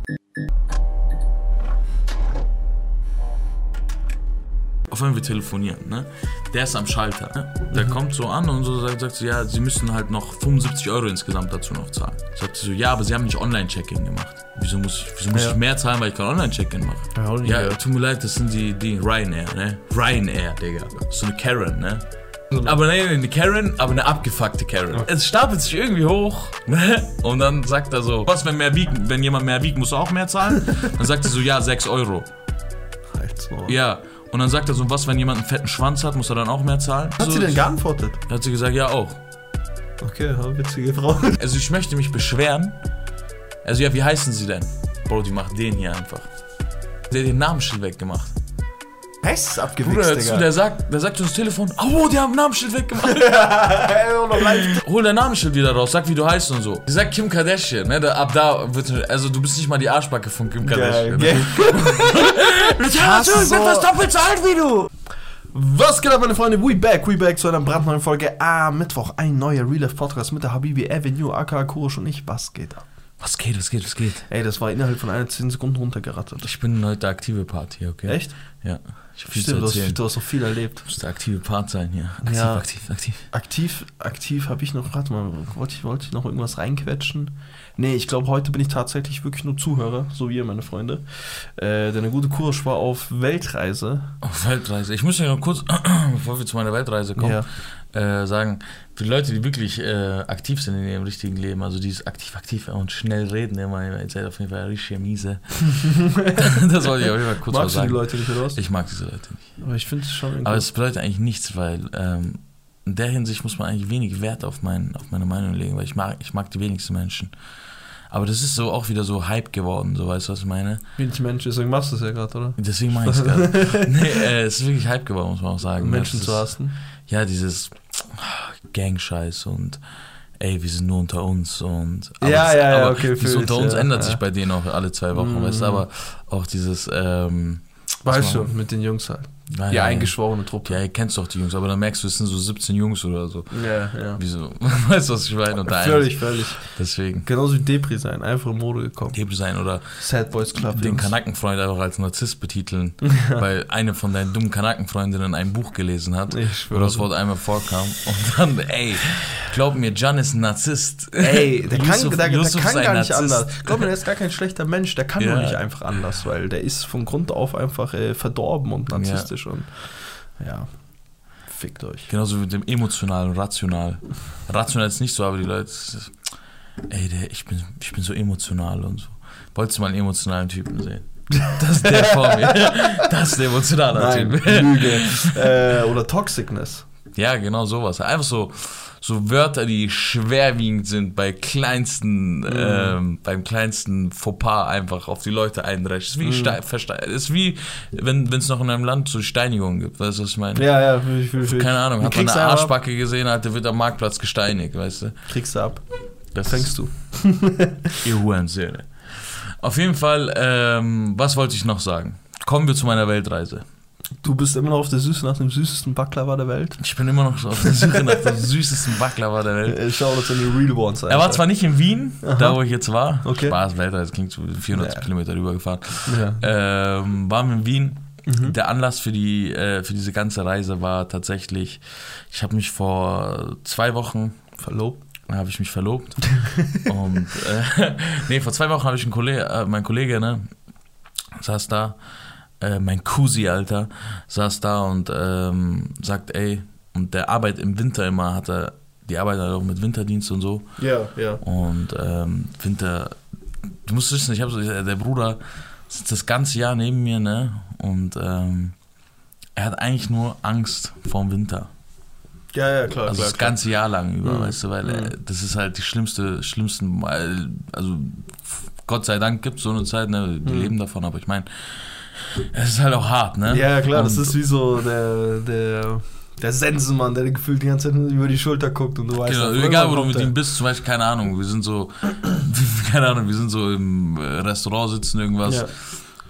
Auf einmal wir telefonieren, ne? Der ist am Schalter, ne? Der kommt so an und so sagt so, ja, sie müssen halt noch 75 € insgesamt dazu noch zahlen. Sagt sie so, ja, aber sie haben nicht Online-Check-In gemacht. Wieso muss ich mehr zahlen, weil ich kein Online-Check-In mache? Ja, tut mir leid, das sind die Ryanair, ne? Ryanair, Digga. So eine Karen, ne? Aber nein, eine Karen, aber eine abgefuckte Karen. Okay. Es stapelt sich irgendwie hoch, ne? Und dann sagt er so, was, wenn jemand mehr wiegt, musst du auch mehr zahlen? Dann sagt sie so, ja, 6 €. Ja. Und dann sagt er so, was, wenn jemand einen fetten Schwanz hat, muss er dann auch mehr zahlen? Hat sie denn geantwortet? Hat sie gesagt, ja, auch. Okay, witzige Frau. Also ich möchte mich beschweren. Also ja, wie heißen sie denn? Bro, die macht den hier einfach. Der hat den Namensschild weggemacht. Was? Abgewichst, Digga. Der sagt ins Telefon, oh, die haben ein Namensschild weggemacht. Hol dein Namensschild wieder raus, sag, wie du heißt und so. Die sagt Kim Kardashian, ne? Ab da wird, also du bist nicht mal die Arschbacke von Kim Kardashian. Ja, ne? Ich bin fast doppelt so alt wie du. Was geht ab, meine Freunde? We back zu einer brandneuen Folge. Mittwoch, ein neuer Real Life Podcast mit der Habibi Avenue, aka Kurosh und ich. Was geht ab? Was geht? Ey, das war innerhalb von 10 Sekunden runtergerattert. Ich bin heute der aktive Part hier, okay? Echt? Ja. Ich hab viel zu erzählen. Du hast noch viel erlebt. Du musst der aktive Part sein hier. Aktiv habe ich noch, warte mal, wollte ich noch irgendwas reinquetschen? Nee, ich glaube, heute bin ich tatsächlich wirklich nur Zuhörer, so wie ihr, meine Freunde. Denn der gute Kurosh war auf Weltreise. Auf Weltreise. Ich muss ja noch kurz, bevor wir zu meiner Weltreise kommen, sagen, für die Leute, die wirklich aktiv sind in ihrem richtigen Leben, also dieses aktiv und schnell reden, ihr seid auf jeden Fall richtig miese. Das wollte ich auf jeden Fall kurz Magst sagen. Du die Leute nicht, oder was? Ich mag diese Leute nicht. Aber ich finde es schon irgendwie. Aber es bedeutet eigentlich nichts, weil in der Hinsicht muss man eigentlich wenig Wert auf meine Meinung legen, weil ich mag die wenigsten Menschen. Aber das ist so auch wieder so Hype geworden, so, weißt du, was ich meine? Wenig Menschen, deswegen machst du es ja gerade, oder? Deswegen mache ich es gerade. Nee, es ist wirklich Hype geworden, muss man auch sagen. Menschen zu hassen. Ja, dieses Gang-Scheiß und ey, wir sind nur unter uns und okay. Dieses unter uns ändert sich bei denen auch alle 2 Wochen, weißt du, aber auch dieses weißt du, mit den Jungs halt. Die eingeschworene Truppe. Ja, ihr kennst doch die Jungs, aber dann merkst du, es sind so 17 Jungs oder so. Ja. Wieso? Weißt du, was ich meine? Völlig. Deswegen. Genauso wie Depri sein, einfach in Mode gekommen. Depri sein oder Sad Boys Club. Den Kanackenfreund einfach als Narzisst betiteln, weil eine von deinen dummen Kanackenfreundinnen ein Buch gelesen hat, wo das Wort einmal vorkam. Und dann, ey, glaub mir, Can ist ein Narzisst. Ey, der kann gar nicht anders. Glaub mir, der ist gar kein schlechter Mensch, der kann nur nicht einfach anders, weil der ist von Grund auf einfach verdorben und narzisstisch. Und fickt euch. Genauso wie mit dem emotional und rational. Rational ist nicht so, aber die Leute, ey, ich bin so emotional und so. Wolltest du mal einen emotionalen Typen sehen? Das ist der vor mir. Das ist der emotionale Typ. Lüge. Oder Toxicness. Ja, genau sowas. Einfach so Wörter, die schwerwiegend sind beim kleinsten Fauxpas einfach auf die Leute eindreschen. Ist wie wenn es noch in einem Land so Steinigungen gibt, weißt du, was ich meine? Ja, keine Ahnung, hat man eine Arschbacke gesehen, der wird am Marktplatz gesteinigt, weißt du? Kriegst du ab. Das fängst du. Ihr Hurensöhne. Auf jeden Fall, was wollte ich noch sagen? Kommen wir zu meiner Weltreise. Du bist immer noch auf der Suche nach dem süßesten Baklava der Welt? Ich bin immer noch auf der Suche nach dem süßesten Baklava der Welt. Schau das an die Real Ones. Er war zwar nicht in Wien, da wo ich jetzt war. Okay. Spaß, Weltreise, klingt so 400 Kilometer rübergefahren. Ja. Waren wir in Wien. Der Anlass für diese ganze Reise war tatsächlich, ich habe mich vor 2 Wochen verlobt. Und vor 2 Wochen habe ich mein Kollege, ne, saß da. Mein Cousin, Alter, saß da und sagt, ey, und der arbeitet im Winter immer, die arbeitet auch mit Winterdienst und so. Ja. Und Winter, du musst wissen, der Bruder sitzt das ganze Jahr neben mir, ne, und er hat eigentlich nur Angst vorm Winter. Ja, klar. Also das ganze Jahr lang über, weißt du, weil das ist halt die schlimmsten, also Gott sei Dank gibt es so eine Zeit, ne, die leben davon, aber ich meine, es ist halt auch hart, ne? Ja, klar, das ist wie so der Sensenmann, der gefühlt die ganze Zeit über die Schulter guckt und du weißt... Genau, egal wo du mit ihm bist, zum Beispiel, keine Ahnung, wir sind so im Restaurant sitzen, irgendwas,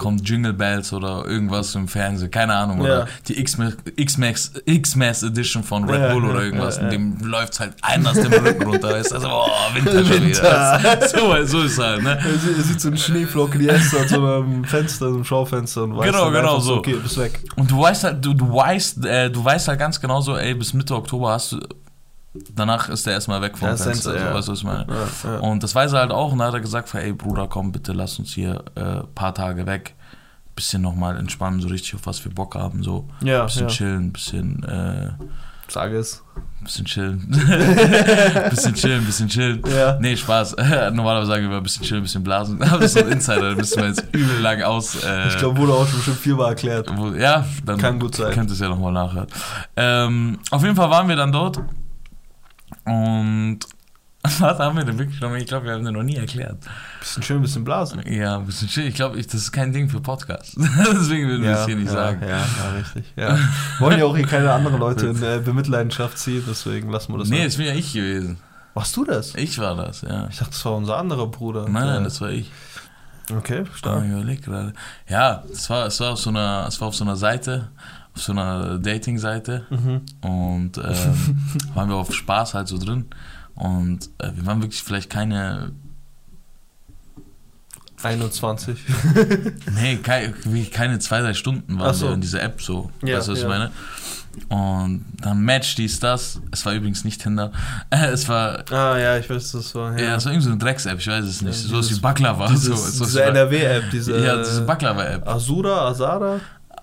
kommt Jingle Bells oder irgendwas im Fernsehen, keine Ahnung, oder die X-Max Edition von Red Bull oder irgendwas, in dem läuft es halt anders dem Rücken runter, ist also, Winter schon wieder. So ist halt, ne? Er sieht so einen Schneeflocken, die erst an so einem Fenster, so einem Schaufenster und weiß genau so. Okay, bist weg. Und du weißt halt, du weißt halt ganz genau so, ey, bis Mitte Oktober hast du, danach ist der erstmal weg vom Fenster, so, weißt du, was ich meine? Ja. Und das weiß er halt auch und da hat er gesagt, ey Bruder, komm bitte, lass uns hier paar Tage weg, bisschen nochmal entspannen, so richtig auf was wir Bock haben, so bisschen chillen, bisschen sag es. Bisschen chillen. bisschen chillen. Ja. Nee, Spaß. Normalerweise sagen wir ein bisschen chillen, ein bisschen blasen. Aber das ist so ein Insider, da müssen wir jetzt übel lang aus. Ich glaube, wurde auch schon bestimmt 4-mal erklärt. Ja, dann kann gut sein. Könnt ihr es ja nochmal nachhören. Auf jeden Fall waren wir dann dort. Und was haben wir denn wirklich noch? Ich glaube, wir haben den noch nie erklärt. Bisschen schön, bisschen blasen. Ja, ein bisschen schön. Ich glaube, das ist kein Ding für Podcast. Deswegen würden wir es hier nicht sagen. Ja, richtig. Ja. Wollen ja auch hier keine anderen Leute in Bemitleidenschaft ziehen, deswegen lassen wir das. Nee, das bin ja ich gewesen. Warst du das? Ich war das, ja. Ich dachte, das war unser anderer Bruder. Nein, das war ich. Okay, stark. Ich überleg gerade. Ja, es war auf so einer Seite, auf so einer Dating-Seite. Und waren wir auf Spaß halt so drin. Und wir waren wirklich vielleicht keine 21. Nee, keine 2-3 Stunden waren wir in dieser App so. Ja, weißt du, was ich meine? Und dann Match dies, es war übrigens nicht Tinder. Es war. Ah ja, ich weiß, das war. Ja, es war irgendwie so eine Drecks-App, ich weiß es nicht. So was wie Baklava. Diese NRW-App, diese Baklava-App. Azada?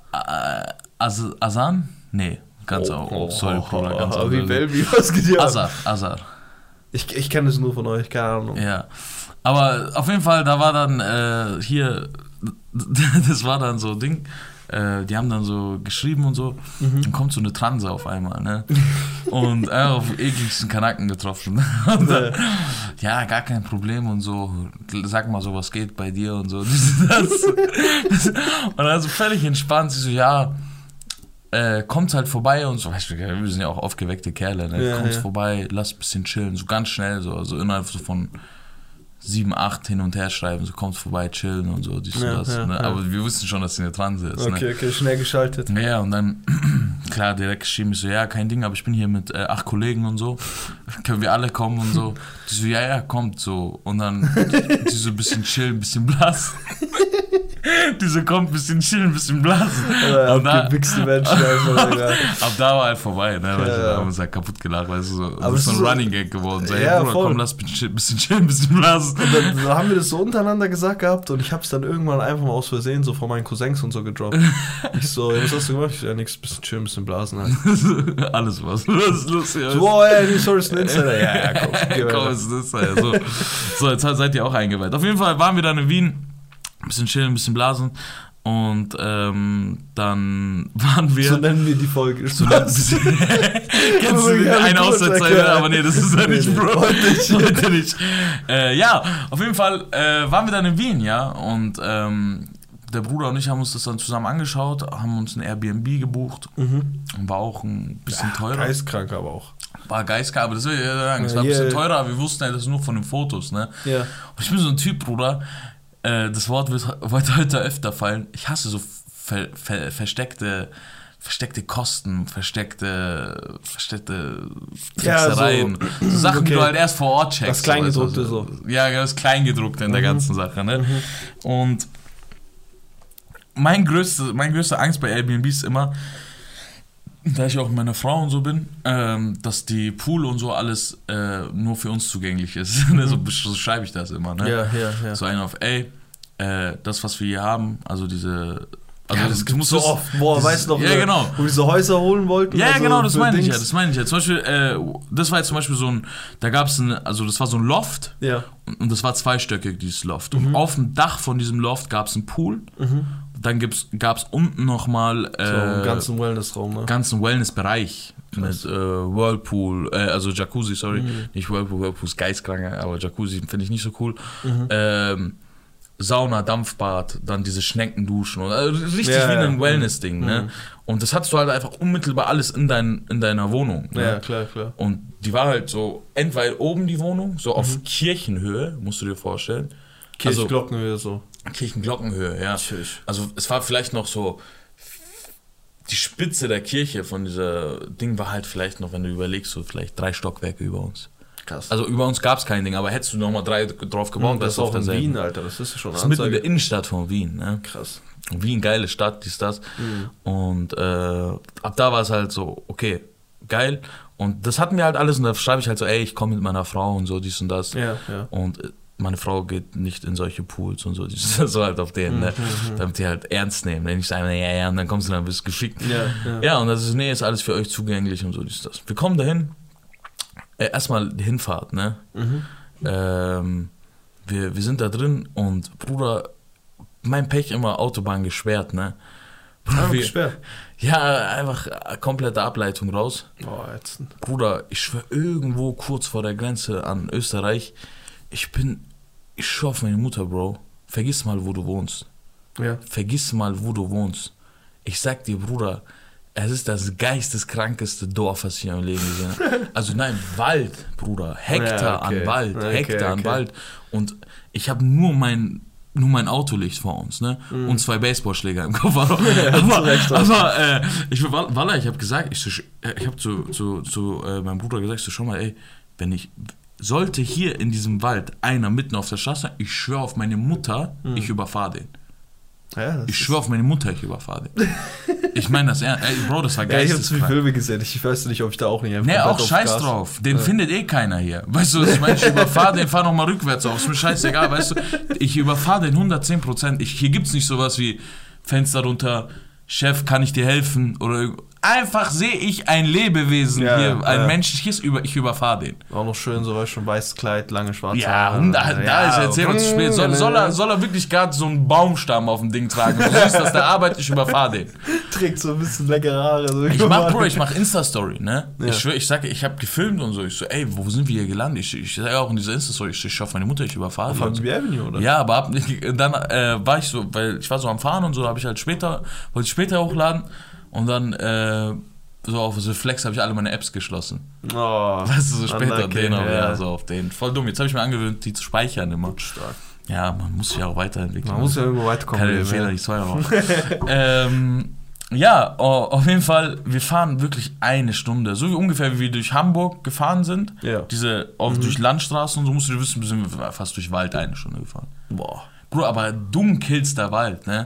Azan? Nee, ganz sorry, Bruder, ganz wie was geht hier? Azar. Ich kenne es nur von euch, keine Ahnung. Ja, aber auf jeden Fall, da war dann hier, das war dann so Ding, die haben dann so geschrieben und so, dann kommt so eine Transe auf einmal, ne? Und auf ekligsten Kanaken getroffen. Und dann, ja, gar kein Problem und so, sag mal so, was geht bei dir und so. Und dann so völlig entspannt, sie so, ja, kommt halt vorbei und so, weißt du, wir sind ja auch aufgeweckte Kerle, ne? Kommt vorbei, lass ein bisschen chillen, so ganz schnell, so, also innerhalb so von 7, 8 hin und her schreiben, so kommt vorbei, chillen und so, dies und das. Ne? Aber wir wussten schon, dass sie eine Transe ist. Okay, schnell geschaltet. Ja, und dann, klar, direkt geschrieben, ich so, ja, kein Ding, aber ich bin hier mit 8 Kollegen und so, können wir alle kommen und so. Die so, ja, kommt so. Und dann, die so ein bisschen chillen, ein bisschen blasen. Diese kommt ein bisschen chillen, ein bisschen blasen. Ja, abgewichste Menschen einfach. Ab da war halt vorbei, ne? Weil wir haben uns halt kaputt gelacht, weißt du, so. Das ist so ein Running Gag geworden. So, hey, Bruder, komm, lass ein bisschen chillen, ein bisschen blasen. Und dann haben wir das so untereinander gesagt gehabt und ich hab's dann irgendwann einfach mal aus Versehen so von meinen Cousins und so gedroppt. Ich so, was hast du gemacht? Ich so, ja, nix, bisschen chillen, bisschen blasen halt. Alles was lustig ist. So, oh ja, sorry, ist ein Insider. Ja, komm, ist ein Insider. So, jetzt seid ihr auch eingeweiht. Auf jeden Fall waren wir dann in Wien. Ein bisschen chillen, ein bisschen blasen und dann waren wir... So nennen wir die Folge. Kennst du eine Aussetzer? Aber nee, das ist ja nicht, Bro. Heute nicht. Ja, auf jeden Fall waren wir dann in Wien, ja, und der Bruder und ich haben uns das dann zusammen angeschaut, haben uns ein Airbnb gebucht und war auch ein bisschen teurer. Geistkrank aber auch. War geistkrank, aber das will ich sagen, es war ein bisschen teurer, aber wir wussten ja, das ist nur von den Fotos, ne? Ja. Und ich bin so ein Typ, Bruder, das Wort wird heute öfter fallen. Ich hasse so versteckte Kosten, versteckte Tricksereien. So Sachen, die du halt erst vor Ort checkst. Das Kleingedruckte so. Ja, das Kleingedruckte in der ganzen Sache. Ne? Und meine größte Angst bei Airbnb ist immer, da ich auch mit meiner Frau und so bin, dass die Pool und so alles nur für uns zugänglich ist. So schreibe ich das immer. Ne? Ja. So einer auf, das, was wir hier haben, also diese... Also das gibt so oft. Boah, weißt du noch, ja, genau. wo wir diese Häuser holen wollten? Ja, also genau, das meine ich ja. Zum Beispiel, das war jetzt zum Beispiel so ein, da gab es das war so ein Loft. Ja. Und das war zweistöckig, dieses Loft. Und auf dem Dach von diesem Loft gab es einen Pool. Dann gab es unten nochmal so einen ganzen Wellnessraum, ne? Ganzen Wellnessbereich. Mit Whirlpool, also Jacuzzi, sorry. Nicht Whirlpool ist geistkrank, aber Jacuzzi finde ich nicht so cool. Sauna, Dampfbad, dann diese Schneckenduschen. Richtig wie ein Wellness-Ding. Ne? Und das hattest du halt einfach unmittelbar alles in deiner Wohnung. Ne? Ja, klar. Und die war halt so entweder oben die Wohnung, so auf Kirchenhöhe, musst du dir vorstellen. Kirchglockenhöhe so. Kirchenglockenhöhe, ja. Natürlich. Also es war vielleicht noch so, die Spitze der Kirche von dieser Ding war halt vielleicht noch, wenn du überlegst, so vielleicht 3 Stockwerke über uns. Krass. Also über uns gab es kein Ding, aber hättest du nochmal 3 drauf gebaut, das ist auch in Wien, Alter, das ist schon eine Das ist mitten in der Innenstadt von Wien, ne? Krass. Wien, geile Stadt, dies, das. Und ab da war es halt so, okay, geil. Und das hatten wir halt alles und da schreibe ich halt so, ey, ich komme mit meiner Frau und so, dies und das. Ja. Und meine Frau geht nicht in solche Pools und so, so halt auf denen, ne? Damit die halt ernst nehmen. Wenn ich sage, ja, und dann kommst du dann ein bisschen geschickt. Ja, und das ist, nee, ist alles für euch zugänglich und so, dies, das. Wir kommen dahin, erstmal die Hinfahrt, ne? Wir sind da drin und Bruder, mein Pech immer Autobahn gesperrt, ne? Gesperrt? Ja, einfach komplette Ableitung raus. Oh, jetzt. Bruder, ich schwör, irgendwo kurz vor der Grenze an Österreich, ich schwör auf meine Mutter, Bro. Vergiss mal, wo du wohnst. Ja. Vergiss mal, wo du wohnst. Ich sag dir, Bruder, es ist das geisteskrankeste Dorf, was ich in meinem Leben gesehen habe. Also nein, Wald, Bruder. Hektar an Wald. Hektar an Wald. Und ich habe nur mein Autolicht vor uns, ne? Und 2 Baseballschläger im Kofferraum. Aber ich habe gesagt, ich habe zu meinem Bruder gesagt, schau mal, ey, sollte hier in diesem Wald einer mitten auf der Straße, ich schwöre auf meine Mutter, ich überfahre den. Ja, ich schwöre auf meine Mutter, ich überfahre den. Ich meine das ernst. Ey, Bro, das war geisteskrank. Ich habe zu viele Filme gesehen. Ich weiß nicht, ob ich da auch nicht einfach. Nee, auch scheiß Gas drauf. Den findet eh keiner hier. Weißt du, ich meine, ich überfahre den, fahr nochmal rückwärts auf. Ist mir scheißegal, weißt du. Ich überfahre den 110%. Hier gibt's nicht sowas wie Fenster runter, Chef, kann ich dir helfen? Oder einfach sehe ich ein Lebewesen hier, ein menschliches, ich überfahre den. Auch noch schön, so weißt schon, weißes Kleid, lange schwarze Haare. Ja, und da ist erzählt uns spät. Soll er wirklich gerade so einen Baumstamm auf dem Ding tragen? Du siehst, dass der arbeitet, ich überfahre den. Trägt so ein bisschen leckere Haare. So ich mach Insta-Story, ne? Ja. Ich schwör, ich habe gefilmt und so. Ich so, ey, wo sind wir hier gelandet? Ich sage auch in dieser Insta-Story, ich schaffe meine Mutter, ich überfahre die. Auf Habibi Avenue, oder? Ja, aber dann war ich so, weil ich war so am Fahren und so, wollte ich später hochladen und dann so auf so Flex habe ich alle meine Apps geschlossen. Oh, weißt du, so später so auf den. Voll dumm. Jetzt habe ich mir angewöhnt, die zu speichern immer. Stark. Ja, man muss sich ja auch weiterentwickeln. Man muss ja irgendwo weiterkommen. Keine Fehler, nicht zweimal machen. Ja, auf jeden Fall, wir fahren wirklich 1 Stunde. So wie ungefähr, wie wir durch Hamburg gefahren sind. Ja. Durch Landstraßen und so, musst du wissen, sind wir fast durch Wald 1 Stunde gefahren. Boah. Bro, aber dumm killst der Wald, ne?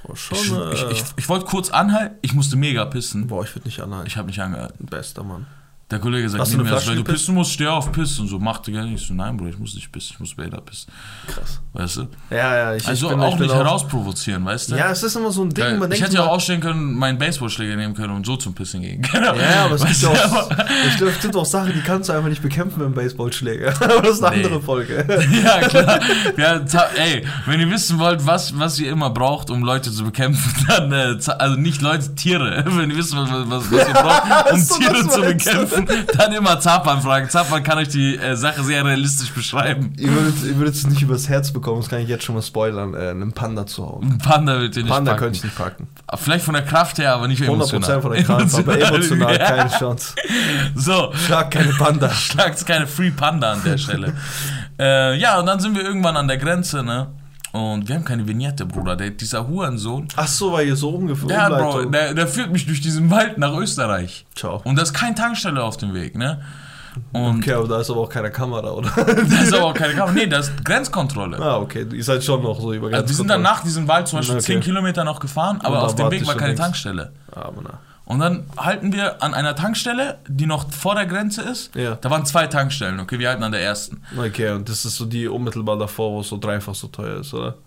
Ich wollte kurz anhalten, ich musste mega pissen. Boah, ich würde nicht anhalten. Ich habe nicht angehalten. Bester Mann. Der Kollege sagt, wenn du pissen musst, steh auf, piss und so. Machte gar nicht. Ich so, nein, Bruder, ich muss nicht pissen, ich muss später pissen. Weißt du? Ja, also auch nicht herausprovozieren, weißt du? Ja, es ist immer so ein Ding. Ich hätte ja auch ausstehen können, meinen Baseballschläger nehmen können und so zum Pissen gehen. Genau. Ja, aber es gibt auch Sachen, die kannst du einfach nicht bekämpfen mit einem Baseballschläger. Aber das ist eine andere Folge. Ja, klar. Ja, ey, wenn ihr wissen wollt, was ihr immer braucht, um Leute zu bekämpfen, dann, also nicht Leute, Tiere. Wenn ihr wissen wollt, was ihr braucht, um Tiere zu bekämpfen, dann immer Zapan fragen. Zapan kann euch die Sache sehr realistisch beschreiben. Ihr würdet es nicht übers Herz bekommen, das kann ich jetzt schon mal spoilern, einen Panda zu hauen. Ein Panda wird ihr nicht Panda packen. könnte ich nicht packen. Vielleicht von der Kraft her, aber nicht emotional. 100% von der Kraft, aber emotional keine Chance. So. Schlag keine Panda. Schlagt keine Free Panda an der Stelle. Ja, und dann sind wir irgendwann an der Grenze, ne? Und wir haben keine Vignette, Bruder. Dieser Hurensohn. Ach so, weil ihr so rumgeführt. Ja, Bro, der führt mich durch diesen Wald nach Österreich. Ciao. Und da ist keine Tankstelle auf dem Weg, ne? Und okay, aber da ist aber auch keine Kamera, oder? Da ist aber auch keine Kamera. Nee, da ist Grenzkontrolle. Ah, okay. Ihr seid schon noch so über Grenzkontrolle. Also wir sind dann nach diesem Wald zum Beispiel 10 Kilometer noch gefahren, aber auf dem Weg war keine Tankstelle. Aber na. Und dann halten wir an einer Tankstelle, die noch vor der Grenze ist. Ja. Da waren 2 Tankstellen, okay, wir halten an der ersten. Okay, und das ist so die unmittelbar davor, wo es so dreifach so teuer ist, oder?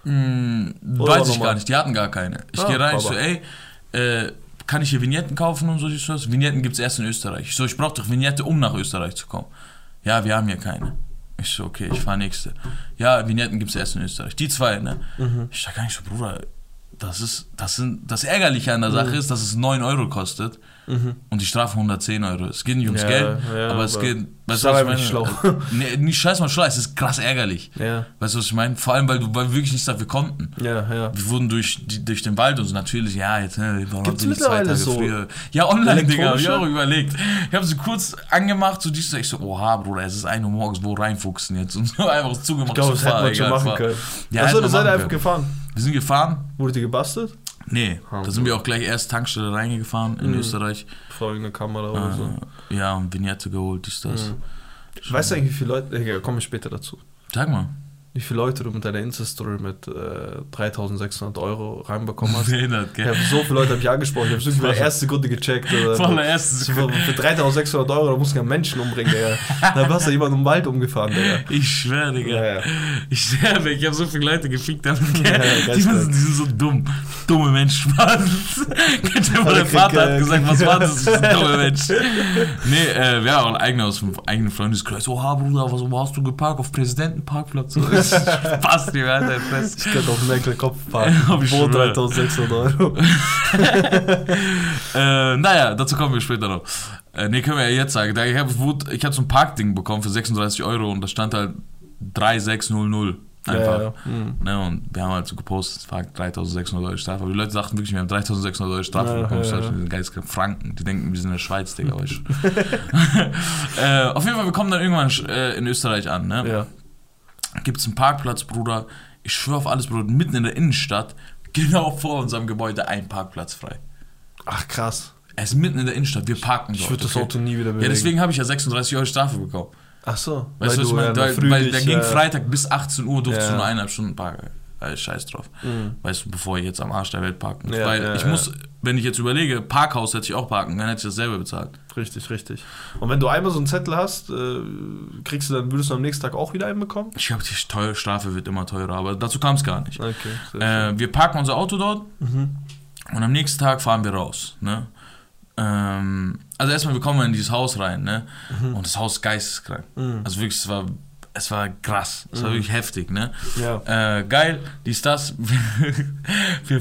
Weiß ich gar nicht, die hatten gar keine. Ich gehe rein, ich so, ey, kann ich hier Vignetten kaufen und so? Vignetten gibt es erst in Österreich. Ich so, ich brauche doch Vignette, um nach Österreich zu kommen. Ja, wir haben hier keine. Ich so, okay, ich fahre nächste. Ja, Vignetten gibt es erst in Österreich. Die 2, ne? Ich sag gar nicht so, Bruder, das Ärgerliche an der Sache ist, dass es 9 Euro kostet. und die Strafe 110 Euro. Es geht nicht ums Geld, aber es geht... Weißt du, was ich meine? Schlau. Nee, nicht scheiß mal schlau, es ist krass ärgerlich. Ja. Weißt du, was ich meine? Vor allem, weil wir wirklich nichts dafür konnten. Ja. Wir wurden durch den Wald und so natürlich, jetzt... Gibt es mittlerweile so? Früher. Ja, online-Dinger, habe ich auch überlegt. Ich habe sie kurz angemacht, so ich so, oha, Bruder, es ist 1 Uhr morgens, wo reinfuchsen jetzt? Und so einfach zugemacht. Ich glaube, das hätte man schon machen können. Achso, das seid ihr einfach gefahren? Wir sind gefahren. Wurde die gebastelt? Nee, da sind wir auch gleich erst Tankstelle reingefahren in Österreich. Vor irgendeiner Kamera oder so. Ja, und Vignette geholt, ist das. Weißt du eigentlich, wie viele Leute... Ja, komme ich später dazu. Sag mal. Wie viele Leute du mit deiner Insta-Story mit 3.600 Euro reinbekommen hast. Ich habe so viele Leute angesprochen. Ich habe wirklich bei der ersten Sekunde gecheckt. Von der ersten Sekunde. Für 3.600 Euro, da musst du ja Menschen umbringen, Digga. Da hast du jemanden im Wald umgefahren, Digga. Ich schwöre, Digga. Ja. Ich sterbe. Ich habe so viele Leute gefickt. Die sind so dumm. Dumme Menschen. Der Vater hat gesagt, was war das? Dumme Menschen. Nee, wir haben auch einen aus dem eigenen Freundeskreis. Oha, Bruder, wo hast du geparkt? Auf Präsidentenparkplatz? Passt nicht, Alter. Ich könnte auf Merkel Kopf parken. Wo 3.600 Euro. Naja, dazu kommen wir später noch. Nee, können wir ja jetzt sagen. Ich habe so ein Parkding bekommen für 36 Euro und da stand halt 3600. Einfach. Ja. Ne, und wir haben halt so gepostet, es war 3.600 Euro Strafe. Aber die Leute sagten wirklich, wir haben 3.600 Euro Strafe bekommen. Das sind geistkrank Franken. Die denken, wir sind in der Schweiz, Digga. Auf jeden Fall, wir kommen dann irgendwann in Österreich an. Ne? Ja. Gibt es einen Parkplatz, Bruder, ich schwöre auf alles, Bruder, mitten in der Innenstadt, genau vor unserem Gebäude ein Parkplatz frei. Ach, krass. Er ist mitten in der Innenstadt, wir parken dort. Ich würde das Auto nie wieder bewegen. Ja, deswegen habe ich ja 36 Euro Strafe bekommen. Ach so. Weißt du, was ich meine? Weil der ging Freitag bis 18 Uhr, durfte nur 1,5 Stunden parken. Scheiß drauf. Weißt du, bevor ich jetzt am Arsch der Welt parken muss. Weil ich muss, wenn ich jetzt überlege, Parkhaus hätte ich auch parken, dann hätte ich das selber bezahlt. Richtig. Und wenn du einmal so einen Zettel hast, würdest du am nächsten Tag auch wieder einen bekommen? Ich glaube, die Strafe wird immer teurer, aber dazu kam es gar nicht. Okay, wir parken unser Auto dort und am nächsten Tag fahren wir raus. Ne? Also erstmal, wir kommen in dieses Haus rein, ne? Und das Haus ist geisteskrank. Also wirklich, es war krass, es war wirklich heftig, ne? Ja. Geil, das. Wir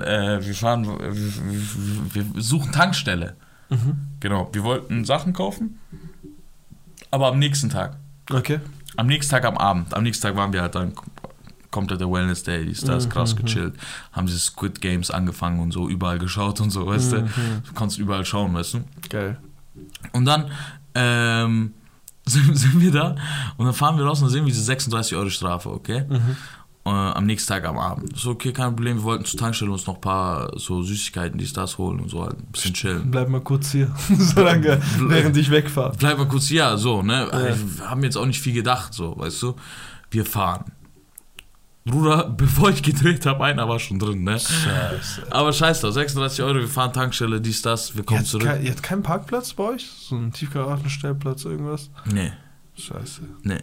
suchen Tankstelle. Genau, wir wollten Sachen kaufen, aber am nächsten Tag. Okay. Am nächsten Tag am Abend. Am nächsten Tag waren wir halt dann komplett der Wellness Day, krass gechillt. Haben diese Squid Games angefangen und so, überall geschaut und so, weißt du? Du kannst überall schauen, weißt du? Geil. Und dann sind wir da und dann fahren wir raus und dann sehen wir diese 36 Euro Strafe, okay? Am nächsten Tag am Abend. So, okay, kein Problem, wir wollten zur Tankstelle uns noch ein paar so Süßigkeiten, holen und so halt ein bisschen chillen. Bleib mal kurz hier, solange, während ich wegfahre. Bleib mal kurz hier, so, ne? Ja. Wir haben jetzt auch nicht viel gedacht, so, weißt du? Wir fahren. Bruder, bevor ich gedreht habe, einer war schon drin, ne? Scheiße. Aber scheiße, 36 Euro, wir fahren Tankstelle, wir kommen zurück. Ihr habt keinen Parkplatz bei euch? So einen Tiefgaragenstellplatz, irgendwas? Nee. Scheiße. Nee.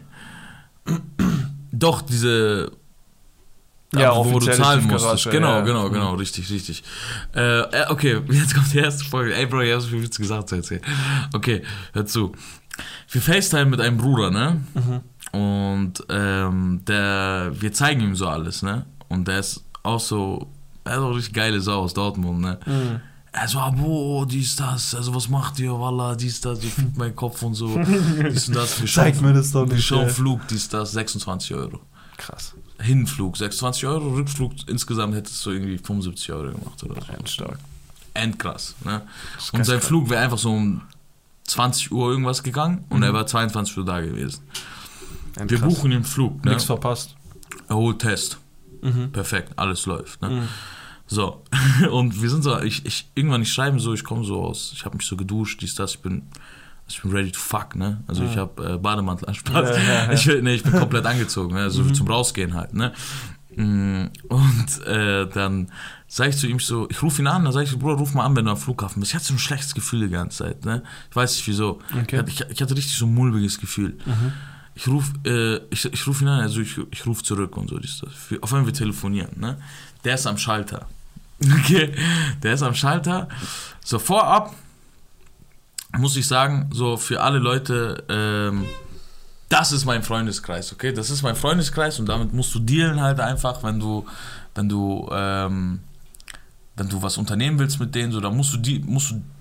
Doch, diese... Ja, wo du zahlen musstest. Genau, ja. Richtig. Okay, jetzt kommt die erste Folge. Ey, Bro, ich hab so viel Witz gesagt zu erzählen. Okay, hör zu. Wir FaceTime mit einem Bruder, ne? Und wir zeigen ihm so alles, ne? Und der ist auch so, er ist auch richtig geile Sau aus Dortmund, ne? Er so, Abo, dies, das, also was macht ihr, Wallah, dies, das, ich fühlt meinen Kopf und so, dies und das. Zeig mir das doch nicht. Wir schauen Flug, dies, das, 26 Euro. Krass. Hinflug 26 Euro, Rückflug insgesamt hättest du irgendwie 75 Euro gemacht oder so. Stark. Endkrass, ne? Und sein Flug wäre einfach so um 20 Uhr irgendwas gegangen und er war 22 Uhr da gewesen. Wir buchen den Flug, ne? Nichts verpasst. Er holt Test. Perfekt, alles läuft, ne? So, und wir sind so, irgendwann, ich schreibe so, ich komme so aus, ich habe mich so geduscht, dies, das, ich bin ready to fuck, ne? Also ich habe Bademantel an Spaß. Ja. Ich bin komplett angezogen, ne? Also zum Rausgehen halt, ne? Und dann sage ich zu ihm so, ich rufe ihn an, dann sage ich, Bruder, ruf mal an, wenn du am Flughafen bist. Ich hatte so ein schlechtes Gefühl die ganze Zeit, ne? Ich weiß nicht wieso. Okay. Ich hatte richtig so ein mulmiges Gefühl. Ich ruf ihn an, also ich rufe zurück und so. Auf einmal wir telefonieren, ne? Der ist am Schalter. Okay? Der ist am Schalter. So, vorab muss ich sagen, so für alle Leute, das ist mein Freundeskreis, okay? Das ist mein Freundeskreis und damit musst du dealen halt einfach, wenn du was unternehmen willst mit denen, so, da musst du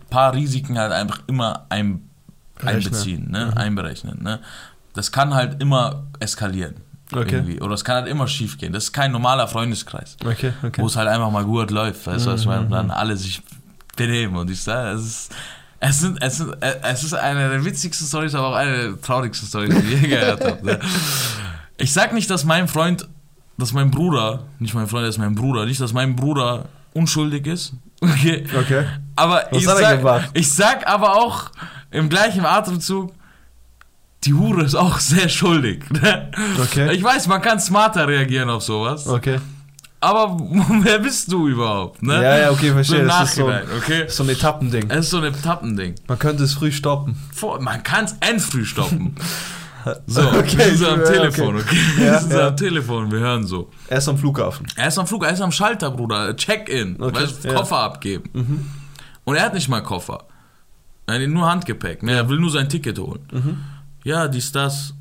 paar Risiken halt einfach immer einbeziehen, ne? Einberechnen. Ne? Das kann halt immer eskalieren. Irgendwie. Oder es kann halt immer schief gehen. Das ist kein normaler Freundeskreis. Wo es halt einfach mal gut läuft. Weißt du, was ich meine? Und dann alle sich benehmen. Und ich sage, es ist eine der witzigsten Storys, aber auch eine der traurigsten Storys, die ich je gehört habe. Ne? Ich sag nicht, dass mein Bruder, nicht mein Freund, das ist mein Bruder, nicht, dass mein Bruder unschuldig ist. Okay. Aber ich sag aber auch im gleichen Atemzug, die Hure ist auch sehr schuldig. Ne? Ich weiß, man kann smarter reagieren auf sowas. Aber wer bist du überhaupt? Ne? Ja, okay, verstehe. Das ist so ein Etappending. Es ist so ein Etappending. Man könnte es früh stoppen. Man kann es endfrüh stoppen. So, wir sind so am Telefon, okay? Wir sind so am Telefon, wir hören so. Er ist am Flughafen. Er ist am Schalter, Bruder. Check-in. Koffer abgeben. Und er hat nicht mal Koffer. Nein, nur Handgepäck. Ne? Er will nur sein Ticket holen. Ja, dies, das.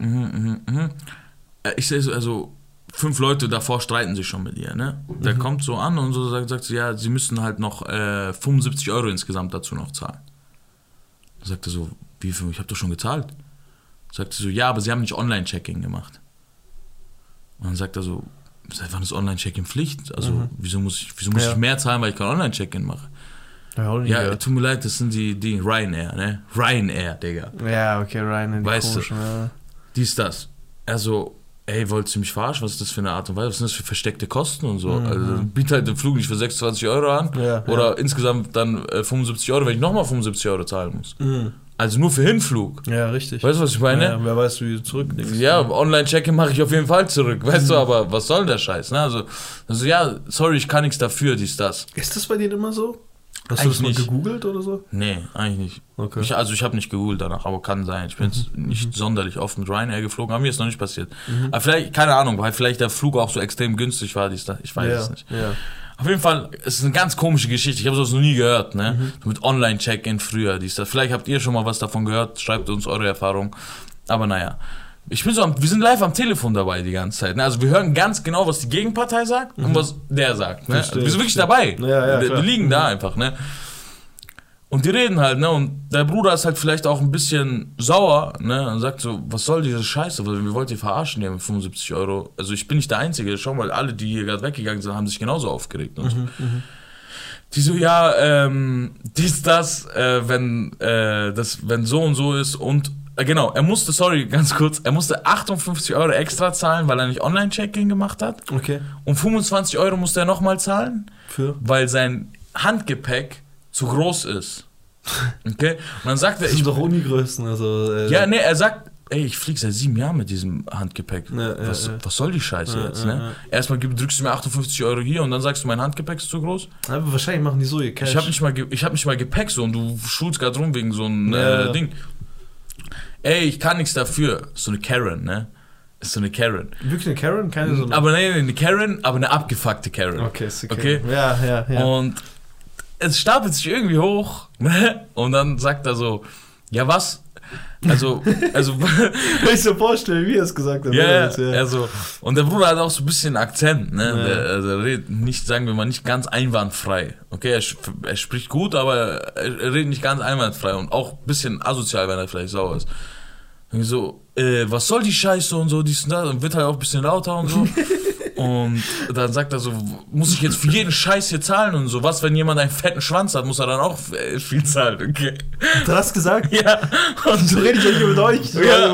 Ich sehe so, also 5 Leute davor streiten sich schon mit ihr, ne? Der kommt so an und so sagt sie, ja, sie müssen halt noch 75 Euro insgesamt dazu noch zahlen. Da sagt er so, wie viel? Ich habe doch schon gezahlt. Sagt sie so, ja, aber sie haben nicht Online-Checking gemacht. Und dann sagt er so, seit wann ist Online-Checking Pflicht? Also wieso muss ich mehr zahlen, weil ich kein Online-Checking mache? Ja, tut mir leid, das sind die Ryanair, ne? Ryanair, Digga. Ja, okay, Ryanair, weißt du, dies, das. Also, ey, wolltest du mich verarschen? Was ist das für eine Art und Weise? Was sind das für versteckte Kosten und so? Also, biete halt den Flug nicht für 26 Euro an oder insgesamt dann 75 Euro, wenn ich nochmal 75 Euro zahlen muss. Also nur für Hinflug. Ja, richtig. Weißt du, was ich meine? Ja, wer weiß, wie du zurücklegst. Ja, Online-Check-In mache ich auf jeden Fall zurück. Weißt du, aber was soll der Scheiß? Ne? Also, ja, sorry, ich kann nichts dafür, dies, das. Ist das bei dir immer so? Hast du das mal gegoogelt oder so? Nee, eigentlich nicht. Okay. Ich habe nicht gegoogelt danach, aber kann sein. Ich bin jetzt nicht sonderlich oft mit Ryanair geflogen, aber mir ist noch nicht passiert. Aber vielleicht, keine Ahnung, weil vielleicht der Flug auch so extrem günstig war, ich weiß es nicht. Ja. Auf jeden Fall, es ist eine ganz komische Geschichte. Ich habe sowas noch nie gehört, ne? Mit Online-Check-In früher, dies, das. Vielleicht habt ihr schon mal was davon gehört, schreibt uns eure Erfahrung. Aber naja. Wir sind live am Telefon dabei die ganze Zeit. Ne? Also wir hören ganz genau, was die Gegenpartei sagt und was der sagt. Ne? Wir sind wirklich dabei. Ja, wir liegen da einfach. Ne? Und die reden halt. Ne? Und der Bruder ist halt vielleicht auch ein bisschen sauer. Ne? Und sagt so, was soll diese Scheiße? Wir wollten die verarschen hier mit 75 Euro. Also ich bin nicht der Einzige. Schau mal, alle, die hier gerade weggegangen sind, haben sich genauso aufgeregt. Und so. Die so, ja, wenn so und so ist und genau, er musste 58 Euro extra zahlen, weil er nicht Online-Checking gemacht hat. Okay. Und 25 Euro musste er nochmal zahlen, weil sein Handgepäck zu groß ist. Okay? Und dann sagt er, das sind doch Unigrößen. Also, er sagt, ey, ich fliege seit 7 Jahren mit diesem Handgepäck. Was soll die Scheiße jetzt? Ne? Erstmal drückst du mir 58 Euro hier und dann sagst du, mein Handgepäck ist zu groß. Aber wahrscheinlich machen die so ihr Cash. Ich hab nicht mal Gepäck so und du schulst gerade rum wegen so einem Ding. Ey, ich kann nichts dafür. So eine Karen, ne? Ist so eine Karen. Wirklich eine Karen? Keine so eine... Aber nee, eine Karen, aber eine abgefuckte Karen. Okay, ist okay. Ja. Und es stapelt sich irgendwie hoch, ne? Und dann sagt er so, ja was? Also kann ich so vorstellen, wie er es gesagt hat. Also, und der Bruder hat auch so ein bisschen Akzent, ne? Er redet nicht, sagen wir mal, nicht ganz einwandfrei. Okay, er spricht gut, aber er redet nicht ganz einwandfrei und auch ein bisschen asozial, wenn er vielleicht sauer ist. Und so, was soll die Scheiße und so, dies und das, und wird halt auch ein bisschen lauter und so. Und dann sagt er so, muss ich jetzt für jeden Scheiß hier zahlen und so. Was, wenn jemand einen fetten Schwanz hat, muss er dann auch viel zahlen, okay? Hat er das gesagt? Ja. Und so rede ich ja nicht mit euch.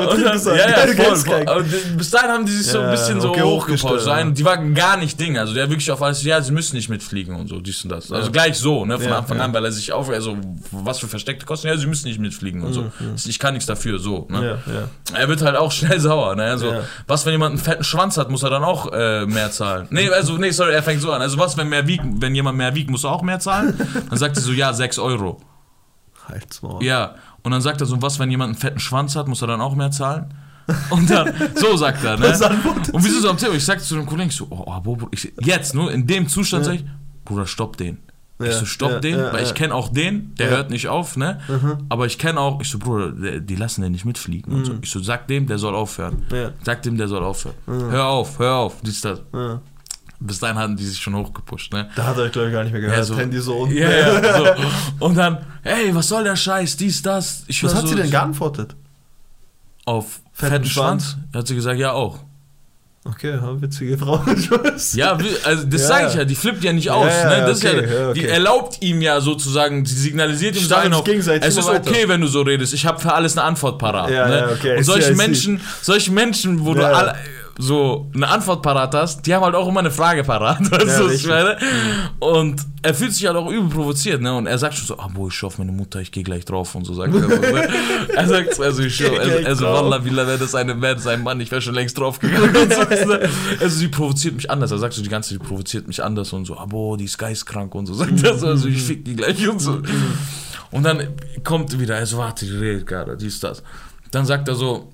Voll. Aber bis dahin haben die sich so ein bisschen so hochgepauscht. Die waren gar nicht Ding. Also der wirklich auf alles, ja, sie müssen nicht mitfliegen und so, dies und das. Also gleich so, ne, von Anfang an, weil er sich also was für versteckte Kosten, ja, sie müssen nicht mitfliegen und so. Ich kann nichts dafür, so, ne? Er wird halt auch schnell sauer, ne? Also, was, wenn jemand einen fetten Schwanz hat, muss er dann auch mehr zahlen. Sorry, er fängt so an. Also was, wenn jemand mehr wiegt, muss er auch mehr zahlen? Dann sagt sie so, ja, 6 Euro. Halt's Maul. Ja, und dann sagt er so, was, wenn jemand einen fetten Schwanz hat, muss er dann auch mehr zahlen? Und dann, so sagt er, ne? Und wieso so am Thema? Ich sagte zu dem Kollegen so, Bobo, jetzt, nur in dem Zustand sag ich, Bruder, stopp den. Ich so, stopp den, weil ich kenne auch den, der hört nicht auf, ne? Aber ich kenne auch, ich so, Bruder, die lassen den nicht mitfliegen und so. Ich so, sag dem, der soll aufhören. Sag dem, der soll aufhören. Hör auf, dies, das. Bis dahin hatten die sich schon hochgepusht, ne? Da hat er, glaube ich, gar nicht mehr gehört. Ja, so, Handy so unten. Ja, so. Und dann, ey, was soll der Scheiß, dies, das. Was hat sie denn geantwortet? Auf fetten Schwanz? Hat sie gesagt, ja, auch. Okay, witzige Frau. Ja, also das sage ich ja, die flippt ja nicht aus. Ne? Das okay, ist ja, die erlaubt ihm ja sozusagen, sie signalisiert ihm Sachen auf, es ist okay, wenn du so redest, ich habe für alles eine Antwort parat. Ja, ne? ja, okay. Und solche Menschen, wo du so eine Antwort parat hast, die haben halt auch immer eine Frage parat. Weißt du, was ich meine? Und er fühlt sich halt auch übel provoziert, ne? Und er sagt schon so, ich schau auf meine Mutter, ich gehe gleich drauf und so, sagt er. So, ne? Er sagt, Wallah, wäre das ein Mann, ich wäre schon längst drauf gegangen. Und so, ne? Also sie provoziert mich anders. Er sagt so die ganze Zeit, die provoziert mich anders und so, die ist geistkrank und so, sagt er so, also ich fick die gleich und so. Und dann kommt wieder, also warte, die redet gerade, dies, das. Dann sagt er so,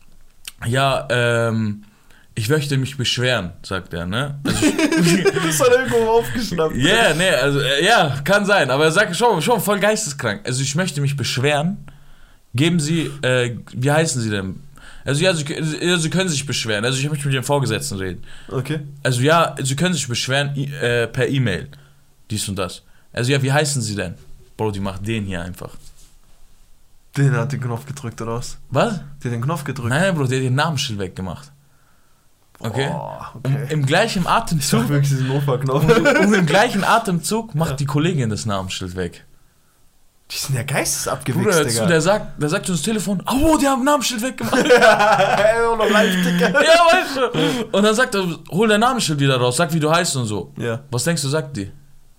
ich möchte mich beschweren, sagt er, ne? Also das hat er irgendwo aufgeschnappt. Yeah, nee, also, kann sein, aber er sagt schon voll geisteskrank. Also ich möchte mich beschweren, geben Sie, wie heißen Sie denn? Also Sie können sich beschweren, also ich möchte mit Ihrem Vorgesetzten reden. Okay. Also Sie können sich beschweren per E-Mail, dies und das. Also wie heißen Sie denn? Bro, die macht den hier einfach. Den hat den Knopf gedrückt, oder was? Was? Der hat den Knopf gedrückt? Nein, Bro, der hat den Namensschild weggemacht. Okay. Okay. Im gleichen Atemzug. Wirklich diesen Knopf. Und im gleichen Atemzug macht die Kollegin das Namensschild weg. Die sind ja geistesabgewichst, Bruder, Digga. der sagt uns Telefon, die haben ein Namensschild weggemacht. Ja, weißt du. Und dann sagt er, hol dein Namensschild wieder raus, sag wie du heißt und so. Ja. Was denkst du, sagt die?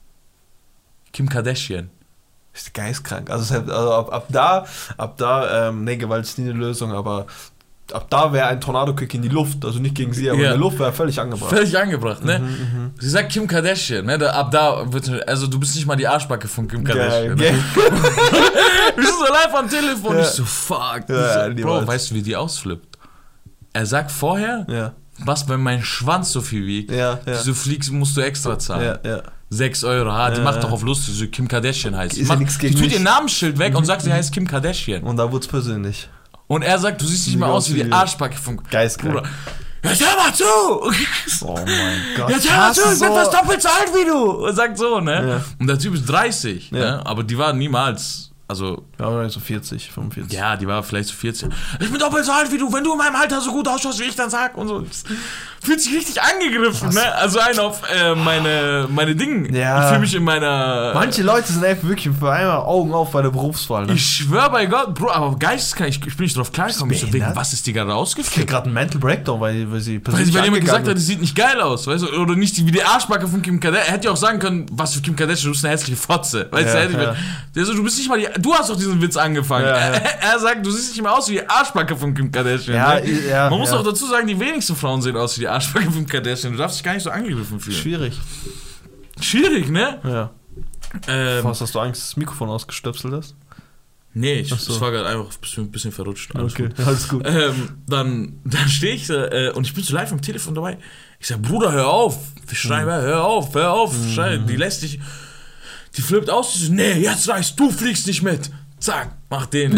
Kim Kardashian. Ist geistkrank. Also ab da, Gewalt ist nie eine Lösung, aber ab da wäre ein Tornado-Kick in die Luft, also nicht gegen sie, aber in der Luft wäre völlig angebracht. Völlig angebracht, ne? Sie sagt Kim Kardashian, ne? Ab da wird, also du bist nicht mal die Arschbacke von Kim Kardashian. Ne? Wir sind so live am Telefon, ich so, fuck. Bro, weißt du, wie die ausflippt? Er sagt vorher, was, wenn mein Schwanz so viel wiegt, du fliegst, musst du extra zahlen. 6 Euro, die macht doch auf Lust, so Kim Kardashian heißt. Die tut ihr Namensschild weg und sagt, sie heißt Kim Kardashian. Und da wurde es persönlich. Und er sagt, du siehst nicht mehr aus wie die Arschbacke von Geistkrank. Jetzt hör mal zu! Oh mein Gott. Jetzt hör mal zu, ich bin fast doppelt so alt wie du! Und sagt so, ne? Ja. Und der Typ ist 30, ne? Aber die war niemals, also... Ja, so 40, 45. Ja, die war vielleicht so 40. Ich bin doppelt so alt wie du, wenn du in meinem Alter so gut ausschaust, wie ich dann sag und so. Das fühlt sich richtig angegriffen, ne? Also auf meine Dinge. Ja. Ich fühle mich in meiner... Manche Leute sind einfach wirklich für einmal Augen auf bei der Berufswahl, ne? Ich schwör bei Gott, Bro, aber geisteskrank, ich bin nicht drauf klargekommen. Ich so, wegen was ist die gerade ausgeflippt? Ich krieg gerade einen Mental Breakdown, weil sie persönlich weil jemand gesagt hat, die sieht nicht geil aus, weißt du? Oder nicht wie die Arschbacke von Kim Kardashian. Er hätte ja auch sagen können, was für Kim Kardashian, du bist eine hässliche Fotze. Weißt du, du bist nicht mal du hast doch diesen Witz angefangen. Er sagt, du siehst nicht mehr aus wie die Arschbacke von Kim Kardashian. Man muss auch dazu sagen, die wenigsten Frauen sehen aus wie die Arschbacke von Kim Kardashian. Du darfst dich gar nicht so angegriffen fühlen. Schwierig, ne? Ja. Was, hast du Angst, dass das Mikrofon ausgestöpselt hast? Nee, ich war gerade einfach ein bisschen verrutscht. Alles gut. Dann stehe ich und ich bin so live am Telefon dabei. Ich sag, Bruder, hör auf. Wir schreien, hör auf. Die lässt dich, die flippt aus. Die so, nee, jetzt reicht's, du fliegst nicht mit. Zack, mach den.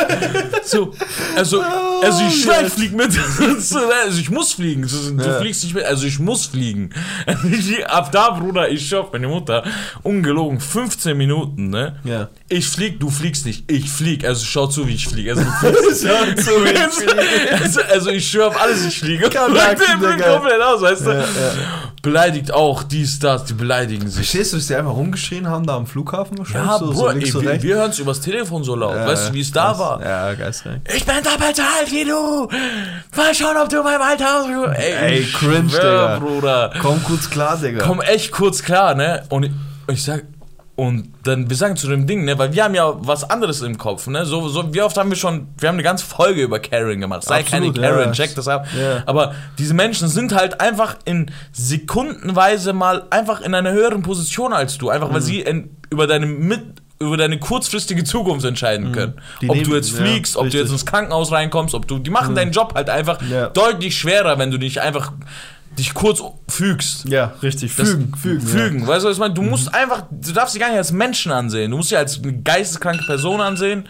So, also ich schwör, ich flieg mit. Also ich muss fliegen. Du fliegst nicht mit, also ich muss fliegen. Ab da, Bruder, ich schau auf meine Mutter. Ungelogen, 15 Minuten, ne? Ja. Ich flieg, du fliegst nicht. Ich flieg, also schau zu, wie ich fliege. Also du fliegst. Also ich schwör auf alles, ich fliege. Komplett aus, weißt du? Beleidigt auch, dies, das, die beleidigen sich. Verstehst du, dass die einfach rumgeschrien haben da am Flughafen wahrscheinlich? Ja, Bro, wir hören es übers Telefon so laut. Weißt du, wie es da war? Ja, geistreich. Ich bin doppelt so alt wie du. Mal schauen, ob du in meinem Alter aussiehst. Ey, cringe, Digga. Bruder. Komm kurz klar, Digga. Komm echt kurz klar, ne? Und ich sag, und dann, wir sagen zu dem Ding, ne, weil wir haben ja was anderes im Kopf, ne, so wie oft haben wir haben eine ganze Folge über Karen gemacht, sei absolut, keine Karen, check das ab, aber diese Menschen sind halt einfach in sekundenweise mal einfach in einer höheren Position als du, einfach weil sie über deine kurzfristige Zukunft entscheiden können. Ob du jetzt fliegst, ob du jetzt ins Krankenhaus reinkommst, die machen deinen Job halt einfach deutlich schwerer, wenn du dich kurz fügst. Ja, richtig. Fügen. Weißt du, was ich meine? Du musst einfach, du darfst dich gar nicht als Menschen ansehen. Du musst dich als eine geisteskranke Person ansehen.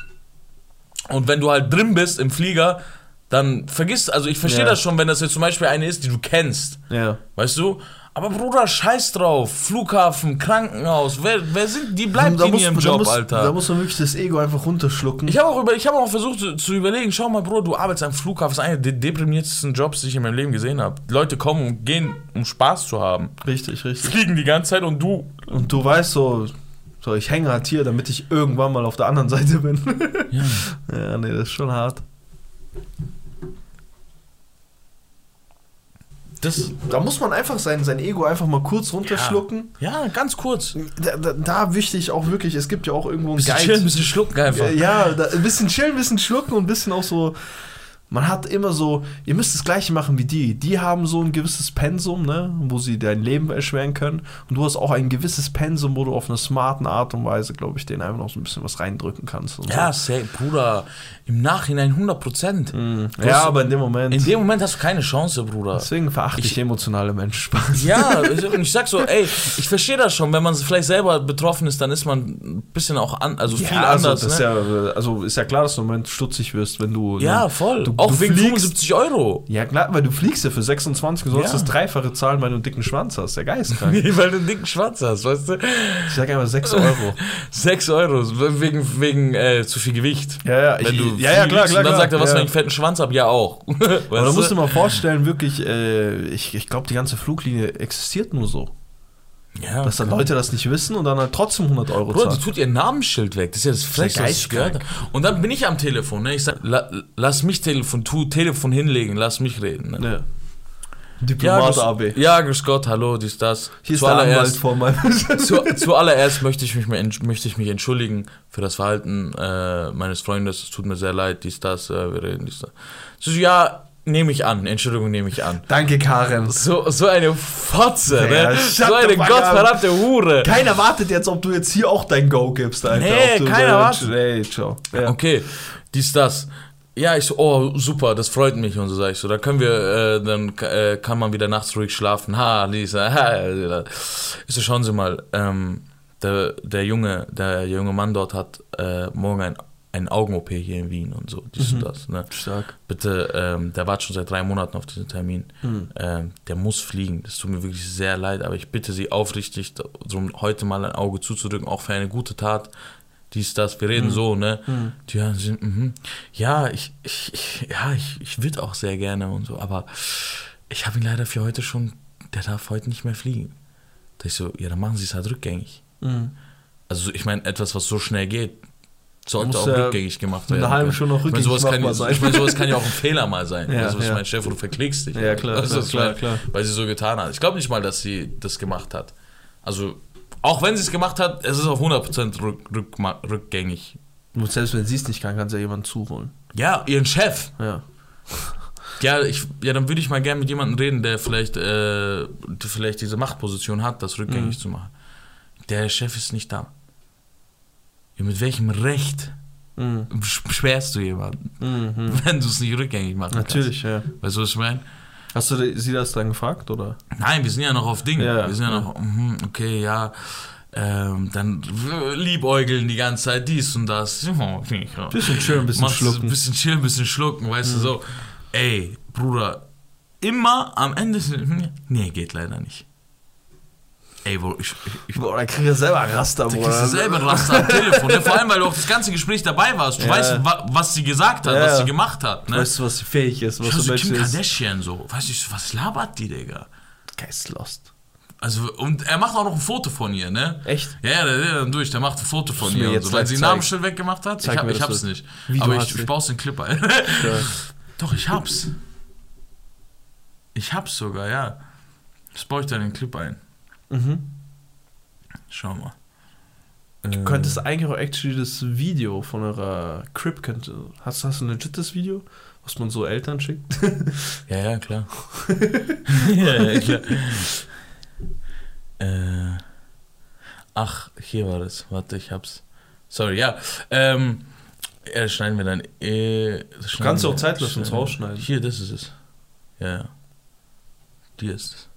Und wenn du halt drin bist im Flieger, dann vergiss, also ich verstehe das schon, wenn das jetzt zum Beispiel eine ist, die du kennst. Ja. Weißt du? Aber Bruder, scheiß drauf. Flughafen, Krankenhaus. Wer sind die? Bleibt in ihrem Job, Alter. Da muss man wirklich das Ego einfach runterschlucken. Ich habe auch versucht zu überlegen, schau mal, Bruder, du arbeitest am Flughafen. Das ist einer der deprimiertesten Jobs, die ich in meinem Leben gesehen habe. Leute kommen und gehen, um Spaß zu haben. Richtig. Fliegen die ganze Zeit und du weißt so, ich hänge halt hier, damit ich irgendwann mal auf der anderen Seite bin. Ja, nee, das ist schon hart. Da muss man einfach sein Ego einfach mal kurz runterschlucken. Ja, ganz kurz. Da wichtig ich auch wirklich, es gibt ja auch irgendwo einen Guide. Ein bisschen schlucken einfach. Ja, ein bisschen chillen, ein bisschen schlucken und ein bisschen auch so, man hat immer so, ihr müsst das Gleiche machen wie die. Die haben so ein gewisses Pensum, ne, wo sie dein Leben erschweren können. Und du hast auch ein gewisses Pensum, wo du auf eine smarten Art und Weise, glaube ich, denen einfach noch so ein bisschen was reindrücken kannst. Und ja, so. Bruder, im Nachhinein 100%. Ja, aber in dem Moment. In dem Moment hast du keine Chance, Bruder. Deswegen verachte ich emotionale Menschenspaß. Ja, ich sag so, ey, ich verstehe das schon, wenn man vielleicht selber betroffen ist, dann ist man ein bisschen auch viel anders. Also ist ja klar, dass du im Moment stutzig wirst, wenn du. Ja, voll. Auch wegen 75 €. Ja, klar, weil du fliegst ja für 26 und sollst das Dreifache zahlen, weil du einen dicken Schwanz hast. Der geistkrank. Weil du einen dicken Schwanz hast, weißt du? Ich sag einfach 6 €. 6 € wegen zu viel Gewicht. Ja, klar. Und dann sagt er, was, wenn ich einen fetten Schwanz habe? Ja, auch. Aber da musst du dir mal vorstellen, wirklich, ich glaube, die ganze Fluglinie existiert nur so. Ja, dass dann Leute das nicht wissen und dann halt trotzdem 100 € zahlen. Die tut ihr Namensschild weg. Das ist ja das Frechste, was ich gehört habe. Und dann bin ich am Telefon. Ne? Ich sag, lass mich Telefon hinlegen, lass mich reden. Ne? Ja. Diplomat AB. Ja, grüß Gott, hallo, dies, das. Hier ist der Anwalt vor meinem... Zuallererst möchte ich mich entschuldigen für das Verhalten meines Freundes. Es tut mir sehr leid, dies, das, wir reden, dies, das. So, ja, nehme ich an. Entschuldigung, nehme ich an. Danke, Karen. So eine Fotze, ne? So eine gottverdammte Hure. Keiner wartet jetzt, ob du jetzt hier auch dein Go gibst, Alter. Nee, keiner wartet. Nee, ciao. Ja. Okay, dies, das. Ja, ich so, oh, super, das freut mich und so, sag ich so. Da können wir, kann man wieder nachts ruhig schlafen. Ha, Lisa, Ich so, schauen Sie mal, der junge Mann dort hat morgen ein Augen-OP hier in Wien und so, dies und das. Ne? Stark. Bitte, der wartet schon seit 3 Monaten auf diesen Termin. Der muss fliegen. Das tut mir wirklich sehr leid, aber ich bitte Sie aufrichtig darum, heute mal ein Auge zuzudrücken, auch für eine gute Tat. Dies, das, wir reden so, ne? Die hören sind, ja, ich würde auch sehr gerne und so, aber ich habe ihn leider für heute schon, der darf heute nicht mehr fliegen. Da ich so, ja, dann machen Sie es halt rückgängig. Also ich meine, etwas, was so schnell geht, sollte auch rückgängig gemacht werden. Eine halbe Stunde noch rückgängig machbar sein. Ich meine, sowas kann ja auch ein Fehler mal sein. Ja, also was mein Chef, du verklickst dich. Ja, klar, klar. Weil sie so getan hat. Ich glaube nicht mal, dass sie das gemacht hat. Also auch wenn sie es gemacht hat, es ist auf 100% rückgängig. Und selbst wenn sie es nicht kann, kann sie ja jemanden zuholen. Ja, ihren Chef. Ja. Ja, dann würde ich mal gerne mit jemandem reden, der vielleicht diese Machtposition hat, das rückgängig zu machen. Der Chef ist nicht da. Ja, mit welchem Recht beschwerst du jemanden, wenn du es nicht rückgängig machen kannst? Natürlich, ja. Weißt du, was ich meine? Hast du sie das dann gefragt, oder? Nein, wir sind ja noch auf Dinge. Ja, wir sind ja noch, okay, ja, dann liebäugeln die ganze Zeit dies und das. Bisschen chillen, bisschen schlucken. Bisschen chillen, bisschen schlucken, weißt du, so. Ey, Bruder, immer am Ende, nee, geht leider nicht. Ey, Bro, Boah, da kriegst du selber ein Raster, Bruder. Da kriegst du selber ein Raster am Telefon. Ne? Vor allem, weil du auch das ganze Gespräch dabei warst. Du weißt, was sie gesagt hat, was sie gemacht hat. Ne? Weißt du, was sie fähig ist, was du Kim Kardashian so. Weißt du, was labert die, Digga? Geistlost. Also, und er macht auch noch ein Foto von ihr, ne? Echt? Ja, der macht ein Foto von ihr. Und so, weil sie den Namensschild weggemacht hat. Ich hab's nicht. Aber ich baue den Clip ein. Doch, ich hab's. Ich hab's sogar, ja. Das baue ich dann in den Clip ein. Schau mal. Du könntest eigentlich auch actually das Video von eurer Crip hast du ein legites Video, was man so Eltern schickt? Ja, klar. Ja, klar. Ach, hier war das. Warte, ich hab's. Sorry, ja. Schneiden wir dann. Du kannst auch zeitlos uns rausschneiden. Hier, das ist es. Ja. Die ist es.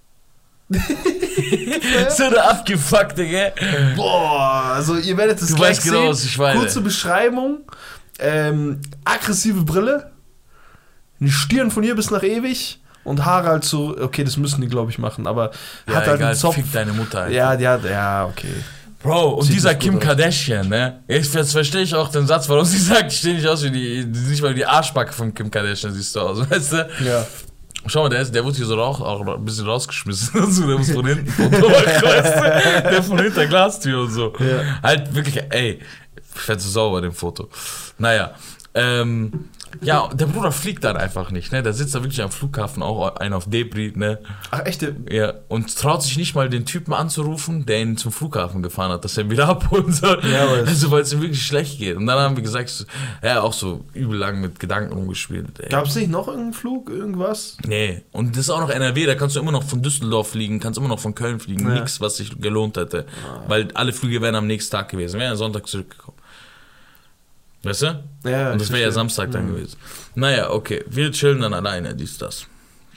So eine abgefuckte, gell? Boah, also ihr werdet es gleich sehen. Genau, was ich meine. Kurze Beschreibung. Aggressive Brille. Eine Stirn von hier bis nach ewig. und Harald so, okay, das müssen die, glaube ich, machen, aber Ja, hat halt egal, einen Zopf. fick deine Mutter einfach. Ja, die hat, ja, okay. Bro, und Sieht dieser nicht gut Kim aus. Kardashian, ne? Jetzt verstehe ich auch den Satz, warum sie sagt, ich stehe nicht aus wie nicht mal wie die Arschbacke von Kim Kardashian siehst du aus, weißt du? Ja. Schau mal, der wurde hier so auch ein bisschen rausgeschmissen und so, der muss von hinten Foto machen, weißt du? Der von hinter Glastür und so. Ja. Halt wirklich, ey, ich werde so sauber dem Foto. Naja, ja, der Bruder fliegt dann einfach nicht, ne? Der sitzt da wirklich am Flughafen, auch einer auf Debris, ne? Ach, echte? Ja, und traut sich nicht mal den Typen anzurufen, der ihn zum Flughafen gefahren hat, dass er ihn wieder abholen soll. Ja, also, weil es ihm wirklich schlecht geht. Und dann haben wir gesagt, so, ja, auch so übel lang mit Gedanken rumgespielt. Ey. Gab es nicht noch irgendeinen Flug, irgendwas? Nee, und das ist auch noch NRW, da kannst du immer noch von Düsseldorf fliegen, kannst immer noch von Köln fliegen, Ja. nichts, was sich gelohnt hätte. Weil alle Flüge wären am nächsten Tag gewesen, wären Sonntag zurückgekommen. Weißt du? Ja, Und das wäre ja Samstag dann gewesen. Naja, okay, wir chillen dann alleine, dies, das.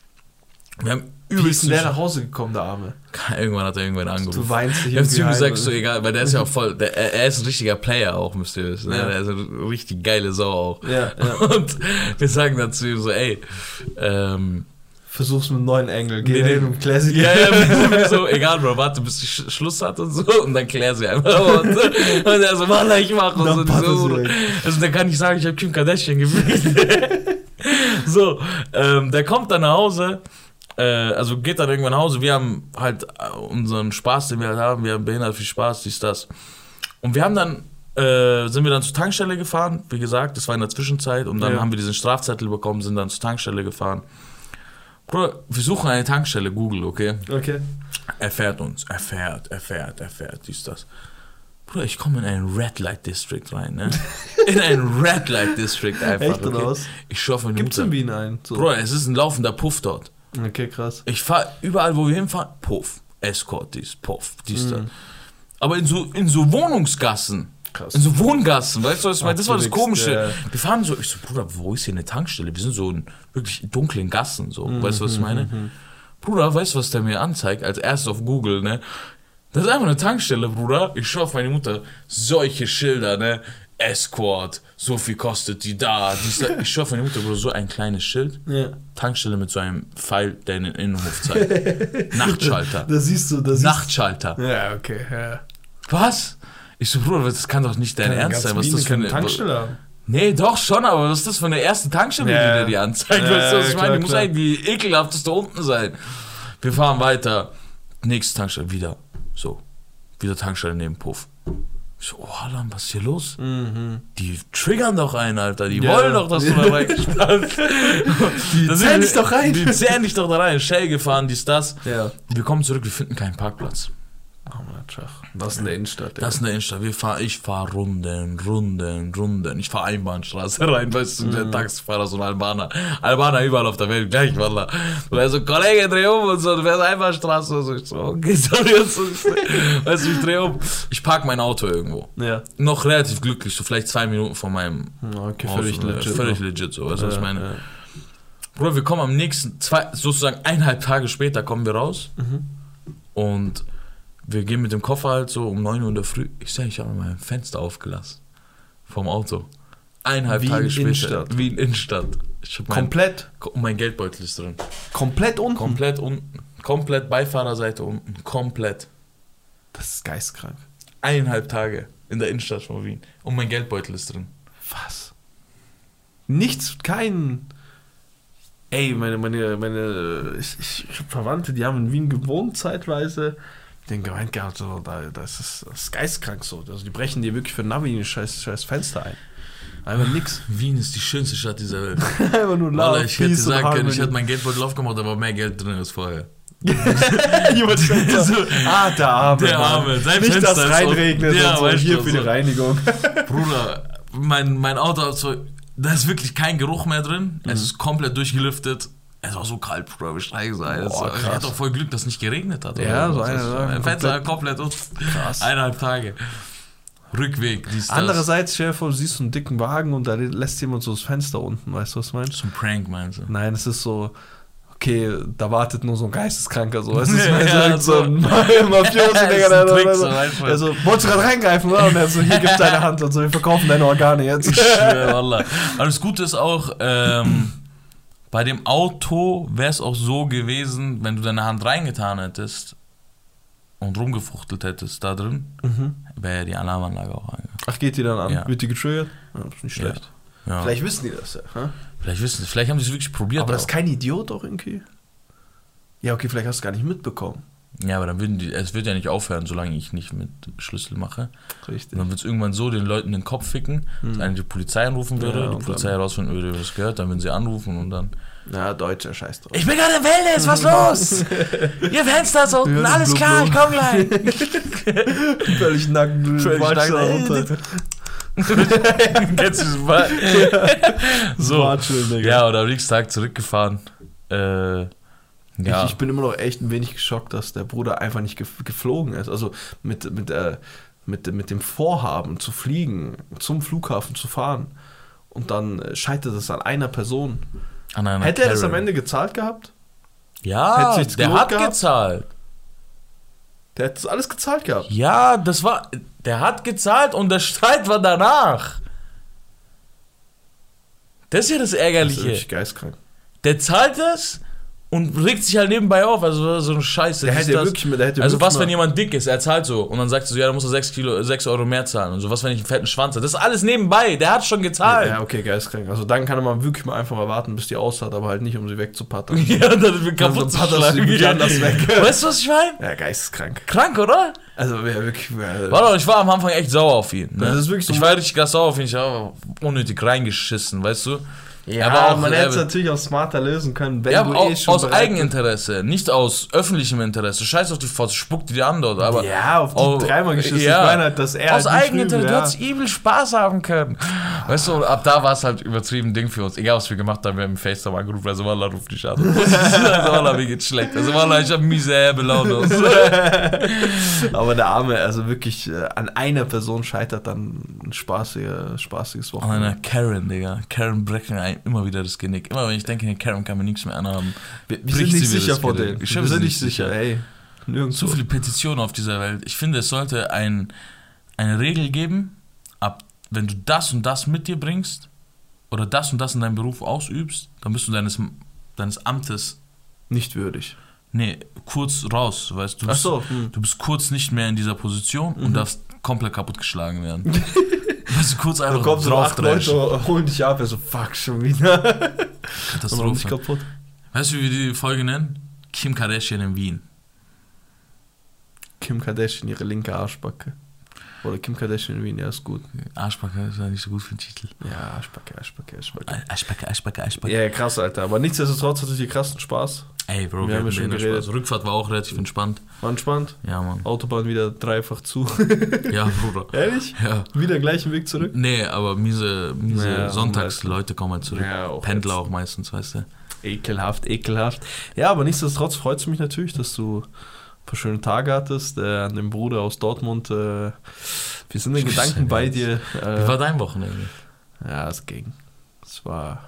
Wir haben Wie ist übelst denn der nach Hause gekommen, der Arme? Irgendwann hat er irgendwann angerufen. Du weinst dich Ich hab's ihm irgendwie gesagt, heim, so egal, weil der ist ja auch voll, er ist ein richtiger Player auch, müsst ihr wissen. Ja. Der ist eine richtig geile Sau auch. Ja, ja. Und wir sagen dann zu ihm so, ey, Versuch's mit einem neuen Engel. Geh Nee, hin und klär sie. ja, so, egal, Bro, warte, bis sie Schluss hat und so, und dann klär sie einfach. Und er so, Mann, ich mach und so. Dann So sie weg. also, dann kann ich sagen, ich habe Kim Kardashian gefühlt. So, der kommt dann nach Hause, also geht dann irgendwann nach Hause, wir haben halt unseren Spaß, den wir halt haben, wir haben behindert viel Spaß, dies, das. Und wir haben dann, sind wir dann zur Tankstelle gefahren, wie gesagt, das war in der Zwischenzeit, und dann haben wir diesen Strafzettel bekommen, sind dann zur Tankstelle gefahren. Bro, wir suchen eine Tankstelle, Google, okay? Okay. Er fährt uns, er fährt, dies, das. Bruder, ich komme in einen Red Light District rein, ne? In einen Red Light District einfach, Echt, oder was? Ich schwör von Gibt's in Wien einen? So. Bro, es ist ein laufender Puff dort. Okay, krass. Ich fahr überall, wo wir hinfahren, Puff, Escort, Puff, dies, das. Aber in so Wohnungsgassen, Krass. in so Wohngassen, weißt du, was ich meine? Das war das Abgewichst, Komische. ja. Wir fahren so, ich so, Bruder, wo ist hier eine Tankstelle? Wir sind so in wirklich dunklen Gassen, so, weißt du, was ich meine? Bruder, weißt du, was der mir anzeigt? Als erstes auf Google, ne? Das ist einfach eine Tankstelle, Bruder. Ich schau auf meine Mutter, solche Schilder, ne? Escort, so viel kostet die da. Ich schau auf meine Mutter, Bruder, so ein kleines Schild. Ja. Tankstelle mit so einem Pfeil, der in den Innenhof zeigt. Nachtschalter. Da siehst du, das Nachtschalter. Ja, okay, ja. Was? Ich so, Bruder, das kann doch nicht dein Ernst sein. Was ist das für eine Tankstelle haben? Nee, doch schon, aber was ist das für eine erste Tankstelle, Ja. die dir die anzeigt? Ja, Weißt du, was ich klar, meine? Die muss klar. eigentlich die ekelhafteste unten sein. Wir fahren weiter. Nächste Tankstelle, wieder. So. Wieder Tankstelle neben Puff. Ich so, oh, Alan, was ist hier los? Die triggern doch einen, Alter. Die Ja. wollen doch, dass du da reingespannst. Die zählen dich doch rein. Die zählen dich doch da rein. Shell gefahren, dies, das. Ja. Wir kommen zurück, wir finden keinen Parkplatz. Oh, Mann, Schach. Das ist in der Innenstadt. Das ist eine Innenstadt. Ich fahre Runden. Ich fahre Einbahnstraße rein, weißt du, der Taxifahrer, so ein Albaner. Albaner überall auf der Welt, gleich, Wallah. Und er so, Kollege, dreh um und so, du fährst Einbahnstraße. Und so, ich so, okay, sorry. Und so, weißt du, ich dreh um. Ich park mein Auto irgendwo. Ja. Noch relativ glücklich, so vielleicht 2 Minuten von meinem Okay, Haus. völlig legit. Völlig legit, so, weißt du, was ich meine? Ja. Bro, wir kommen am nächsten, sozusagen 1,5 Tage später kommen wir raus. Und wir gehen mit dem Koffer halt so um 9 Uhr in der Früh. Ich sag, ich habe mein Fenster aufgelassen. Vom Auto. 1,5 Wien Tage später. Innenstadt. Wien Innenstadt. Ich hab Komplett? Und mein Geldbeutel ist drin. Komplett unten? Komplett unten. Komplett Beifahrerseite unten. Komplett. Das ist geistkrank. 1,5 Tage in der Innenstadt von Wien. Und mein Geldbeutel ist drin. Was? Nichts, kein... Ey, ich hab Verwandte, die haben in Wien gewohnt zeitweise. Den gemeint gehabt, so, das ist geistkrank so. Also die brechen dir wirklich für Navi ein scheiß Fenster ein. Einfach nix. Wien ist die schönste Stadt dieser Welt. Einfach nur Wallah, ich hätte Peace und sagen können, ich Harmony. hätte mein Geldbeutel aufgemacht, aber mehr Geld drin als vorher. Jemand sagt so, der Arme. Der Mann. Arme. Sein Nicht, Fenster dass ist reinregnet unten. Ja, und so. weißt Hier du, für die so. Reinigung. Bruder, mein Auto hat so, da ist wirklich kein Geruch mehr drin. Es ist komplett durchgelüftet. Es war so kalt, Bruder, wir steigen so ein. Boah, Ich krass. hatte auch voll Glück, dass es nicht geregnet hat. Ja, so Mein Fenster komplett unten. Krass. 1,5 Tage. Rückweg, dies, das. Andererseits, stell dir vor, du siehst so einen dicken Wagen und da lässt jemand so das Fenster unten, weißt du, was ich meine? So ein Prank, meinst du? Nein, es ist so, okay, da wartet nur so ein Geisteskranker, so, weißt du, Ja, so ein so. Mafiosi, Digga, Das ist ein Trick, der so, so, weißt du. also, wolltest du gerade reingreifen, oder? Und er so, hier gibt's deine Hand und so, wir verkaufen deine Organe jetzt. Ich schwöre, Wallah. Aber das Gute ist auch, Bei dem Auto wäre es auch so gewesen, wenn du deine Hand reingetan hättest und rumgefuchtelt hättest da drin, wäre ja die Alarmanlage auch angegangen. Ach, geht die dann an? Ja. Wird die getriggert? Ja, ist nicht schlecht. Ja. Vielleicht wissen die das ja. Hä? Vielleicht haben sie es wirklich probiert. Aber das ist kein Idiot auch irgendwie? Ja, okay, vielleicht hast du es gar nicht mitbekommen. Ja, aber dann es wird ja nicht aufhören, solange ich nicht mit Schlüssel mache. Richtig. Und dann wird es irgendwann so den Leuten den Kopf ficken, dass eine die Polizei anrufen würde, Ja, die Polizei herausfinden würde, was gehört, dann würden sie anrufen und dann... Ja, Deutscher Scheiß drauf. Ich bin gerade im Wellness, was los? Ihr Fenster ist unten, Ja, alles blub, klar, blub. ich komm gleich. Völlig nackt, Völlig nackt. Kennst du das mal? So. Ja, oder am nächsten Tag zurückgefahren. Ja. Ich bin immer noch echt ein wenig geschockt, dass der Bruder einfach nicht geflogen ist. Also mit dem Vorhaben zu fliegen, zum Flughafen zu fahren. Und dann scheitert es an einer Person. Hätte er das am Ende gezahlt gehabt? Ja, der hat gezahlt. Der hat das alles gezahlt gehabt? Ja, der hat gezahlt und der Streit war danach. Das ist ja das Ärgerliche. Das ist wirklich geistkrank. Der zahlt das und regt sich halt nebenbei auf, also so eine Scheiße. Der hätte wirklich also was, wenn jemand dick ist, er zahlt so und dann sagt er so, ja, dann muss er 6 Euro mehr zahlen und so, was, wenn ich einen fetten Schwanz habe. Das ist alles nebenbei, der hat schon gezahlt. Ja, okay, geistkrank. Also dann kann man wirklich mal einfach mal warten, bis die aus hat, aber halt nicht, um sie wegzupattern. Ja, dann wird kaputt zu schlagen. Anders weg. Weißt du, was ich meine? Ja, geisteskrank. Krank, oder? Also ja, wirklich. Warte, ich war am Anfang echt sauer auf ihn. Ne? Das ist wirklich so. Ich war richtig krass sauer auf ihn, ich habe unnötig reingeschissen, weißt du? Ja, aber auch, man hätte es natürlich auch smarter lösen können, wenn du auch schon aus Eigeninteresse, nicht aus öffentlichem Interesse. Scheiß auf die Faust, spuck die an dort. Aber ja, auf die dreimal geschissen. Ja, ich meine halt, dass er aus halt Eigeninteresse, du hättest übel Spaß haben können. Weißt du, ab da war es halt übertrieben Ding für uns. Egal, was wir gemacht haben, wir haben FaceTime angerufen, also Wallah, ruf dich an. Also Wallah, mir geht's schlecht. Also Wallah, ich hab miserable Laune. Aber der Arme, also wirklich an einer Person scheitert dann ein spaßiges Wochenende. An einer Karen, Digga. Karen brechen einem immer wieder das Genick. Immer wenn ich denke, Karen kann mir nichts mehr anhaben. Wir sind nicht sicher vor denen. Wir sind nicht sicher, ey. Nirgendwo. Zu viele Petitionen auf dieser Welt. Ich finde, es sollte eine Regel geben, wenn du das und das mit dir bringst oder das und das in deinem Beruf ausübst, dann bist du deines Amtes nicht würdig. Nee, kurz raus, weißt du. Du bist kurz nicht mehr in dieser Position und darfst komplett kaputtgeschlagen werden. Weißt du, kurz einfach drauf so 8 Leute holen dich ab, so fuck, schon wieder. Katastrophe. Kaputt. Weißt du, wie wir die Folge nennen? Kim Kardashian in Wien. Kim Kardashian, ihre linke Arschbacke. Oder Kim Kardashian in Wien, ja, ist gut. Arschbacke ist ja nicht so gut für den Titel. Ja, Arschbacke. Arschbacke. Ja, krass, Alter. Aber nichtsdestotrotz hatte ich hier krassen Spaß. Ey, Bro, wir haben schon geredet. Spaß. Rückfahrt war auch relativ entspannt. War entspannt? Ja, Mann. Autobahn wieder dreifach zu. Ja, Bruder. Ehrlich? Ja. Wieder gleichen Weg zurück? Nee, aber miese ja, Sonntagsleute kommen halt zurück. Ja, auch Pendler jetzt. Auch meistens, weißt du. Ekelhaft. Ja, aber nichtsdestotrotz freut es mich natürlich, dass du ein paar schöne Tage hattest. An dem Bruder aus Dortmund. Wir sind in Gedanken bei dir. Wie war dein Wochenende? Ja, es ging. Es war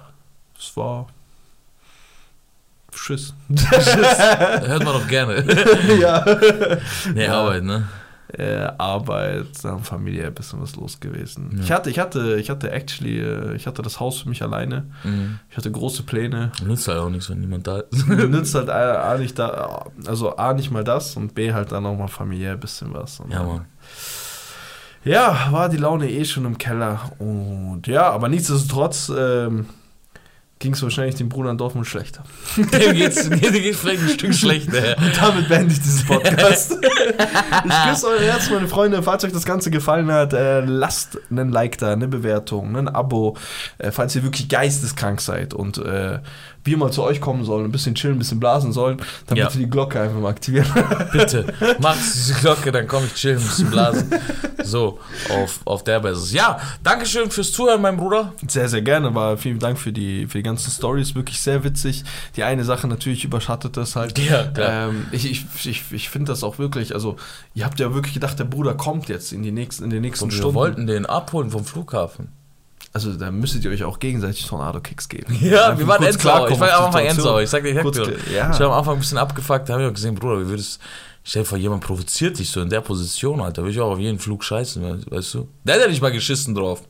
Schiss. Hört man doch gerne. Ja. Nee, ja. Arbeit, ne? Arbeit, dann Familie, ein bisschen was los gewesen. Ja. Ich hatte das Haus für mich alleine. Mhm. Ich hatte große Pläne. Nützt halt auch nichts, wenn niemand da ist. Nützt halt A nicht da, also A nicht mal das und B halt dann auch mal familiär ein bisschen was. Und ja, Mann. Ja, war die Laune schon im Keller. Und ja, aber nichtsdestotrotz ging es wahrscheinlich dem Bruder in Dortmund schlechter. Dem geht's vielleicht ein Stück schlechter. Und damit beende ich diesen Podcast. Ich küsse euer Herz, meine Freunde. Falls euch das Ganze gefallen hat, lasst einen Like da, eine Bewertung, ein Abo, falls ihr wirklich geisteskrank seid und wir mal zu euch kommen sollen, ein bisschen chillen, ein bisschen blasen sollen, dann bitte die Glocke einfach mal aktivieren. Bitte, macht diese Glocke, dann komme ich chillen, ein bisschen blasen. So, auf der Basis. Ja, Dankeschön fürs Zuhören, mein Bruder. Sehr, sehr gerne, war vielen Dank für die ganzen Storys, wirklich sehr witzig. Die eine Sache natürlich überschattet das halt. Ja, klar. Ich finde das auch wirklich, also ihr habt ja wirklich gedacht, der Bruder kommt jetzt in den nächsten und Stunden. Wir wollten den abholen vom Flughafen. Also da müsstet ihr euch auch gegenseitig Tornado-Kicks geben. Ja, wir waren endsauer. Ich war am Anfang endsauer. Ich sag dir, ich war am Anfang ein bisschen abgefuckt. Da habe ich auch gesehen, Bruder, stell dir vor, jemand provoziert dich so in der Position, Alter. Da will ich auch auf jeden Flug scheißen, weißt du? Der hat ja nicht mal geschissen drauf.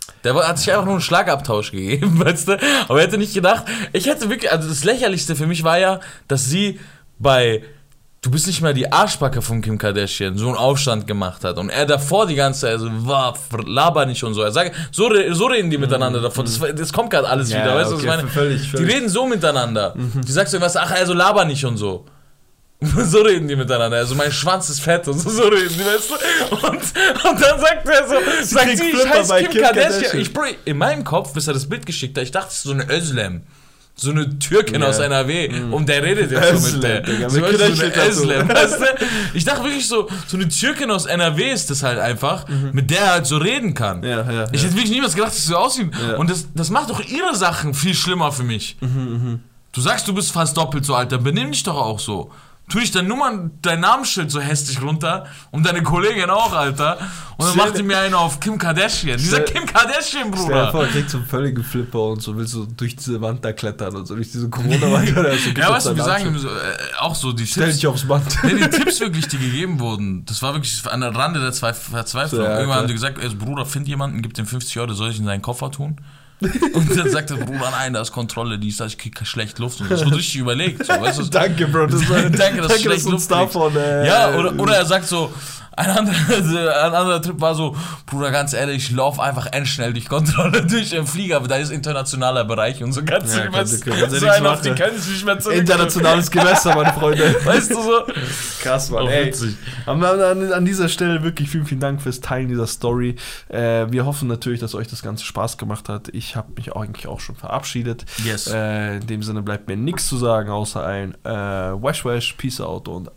hat sich einfach nur einen Schlagabtausch gegeben, weißt du? Aber er hätte nicht gedacht, ich hätte wirklich, also das Lächerlichste für mich war ja, dass sie du bist nicht mal die Arschbacke von Kim Kardashian, so einen Aufstand gemacht hat. Und er davor die ganze Zeit so, laber nicht und so. Er sagt, so reden die miteinander davor. Das kommt gerade alles wieder, weißt du, was ich meine? Völlig. Die reden so miteinander. Die sagt so was, also laber nicht und so. So reden die miteinander. Also mein Schwanz ist fett und so reden die, weißt du? Und dann sagt er so, sagt sie, ich heiße Kim Kardashian. In meinem Kopf, bis er das Bild geschickt hat, ich dachte, es ist so eine Özlem. So eine Türkin aus NRW. Und der redet jetzt so mit der. So eine Özlem, weißt du? Ich dachte wirklich so eine Türkin aus NRW ist das halt einfach, mit der er halt so reden kann. Ich hätte wirklich niemals gedacht, dass sie so aussieht. Und das macht doch ihre Sachen viel schlimmer für mich. Du sagst, du bist fast doppelt so alt, dann benimm dich doch auch so. Tu ich dann nur mal dein Namensschild so hässlich runter und deine Kollegin auch, Alter. Und dann macht die mir einen auf Kim Kardashian. Dieser Kim Kardashian, Bruder. Stell dir vor, er kriegt so einen völligen Flipper und so, willst so durch diese Wand da klettern und so, durch diese Corona-Wand. So, ja, weißt du, wir sagen ihm so, auch so die Stell Tipps. dich aufs Band. Nee, die Tipps wirklich, die gegeben wurden, das war wirklich an der Rande der Verzweiflung. Ja, irgendwann haben die gesagt, Bruder, find jemanden, gib dem 50 €, soll ich in seinen Koffer tun? Und dann sagt der Bruder, nein, da ist Kontrolle, ich krieg schlecht Luft. Und das wird richtig überlegt. So, weißt du? Danke, Bro. Danke, dass du schlecht Luft davon, ja, oder er sagt so, ein anderer Trip war so, Bruder, ganz ehrlich, ich laufe einfach endschnell durch Kontrolle durch den Flieger, aber da ist internationaler Bereich und so ganz so einen auf die können sich nicht mehr zurück. Internationales Gewässer, meine Freunde. Weißt du so? Krass, Mann, ey. An dieser Stelle wirklich vielen Dank fürs Teilen dieser Story. Wir hoffen natürlich, dass euch das Ganze Spaß gemacht hat. Ich habe mich eigentlich auch schon verabschiedet. Yes. In dem Sinne bleibt mir nichts zu sagen, außer ein Wash, Peace out und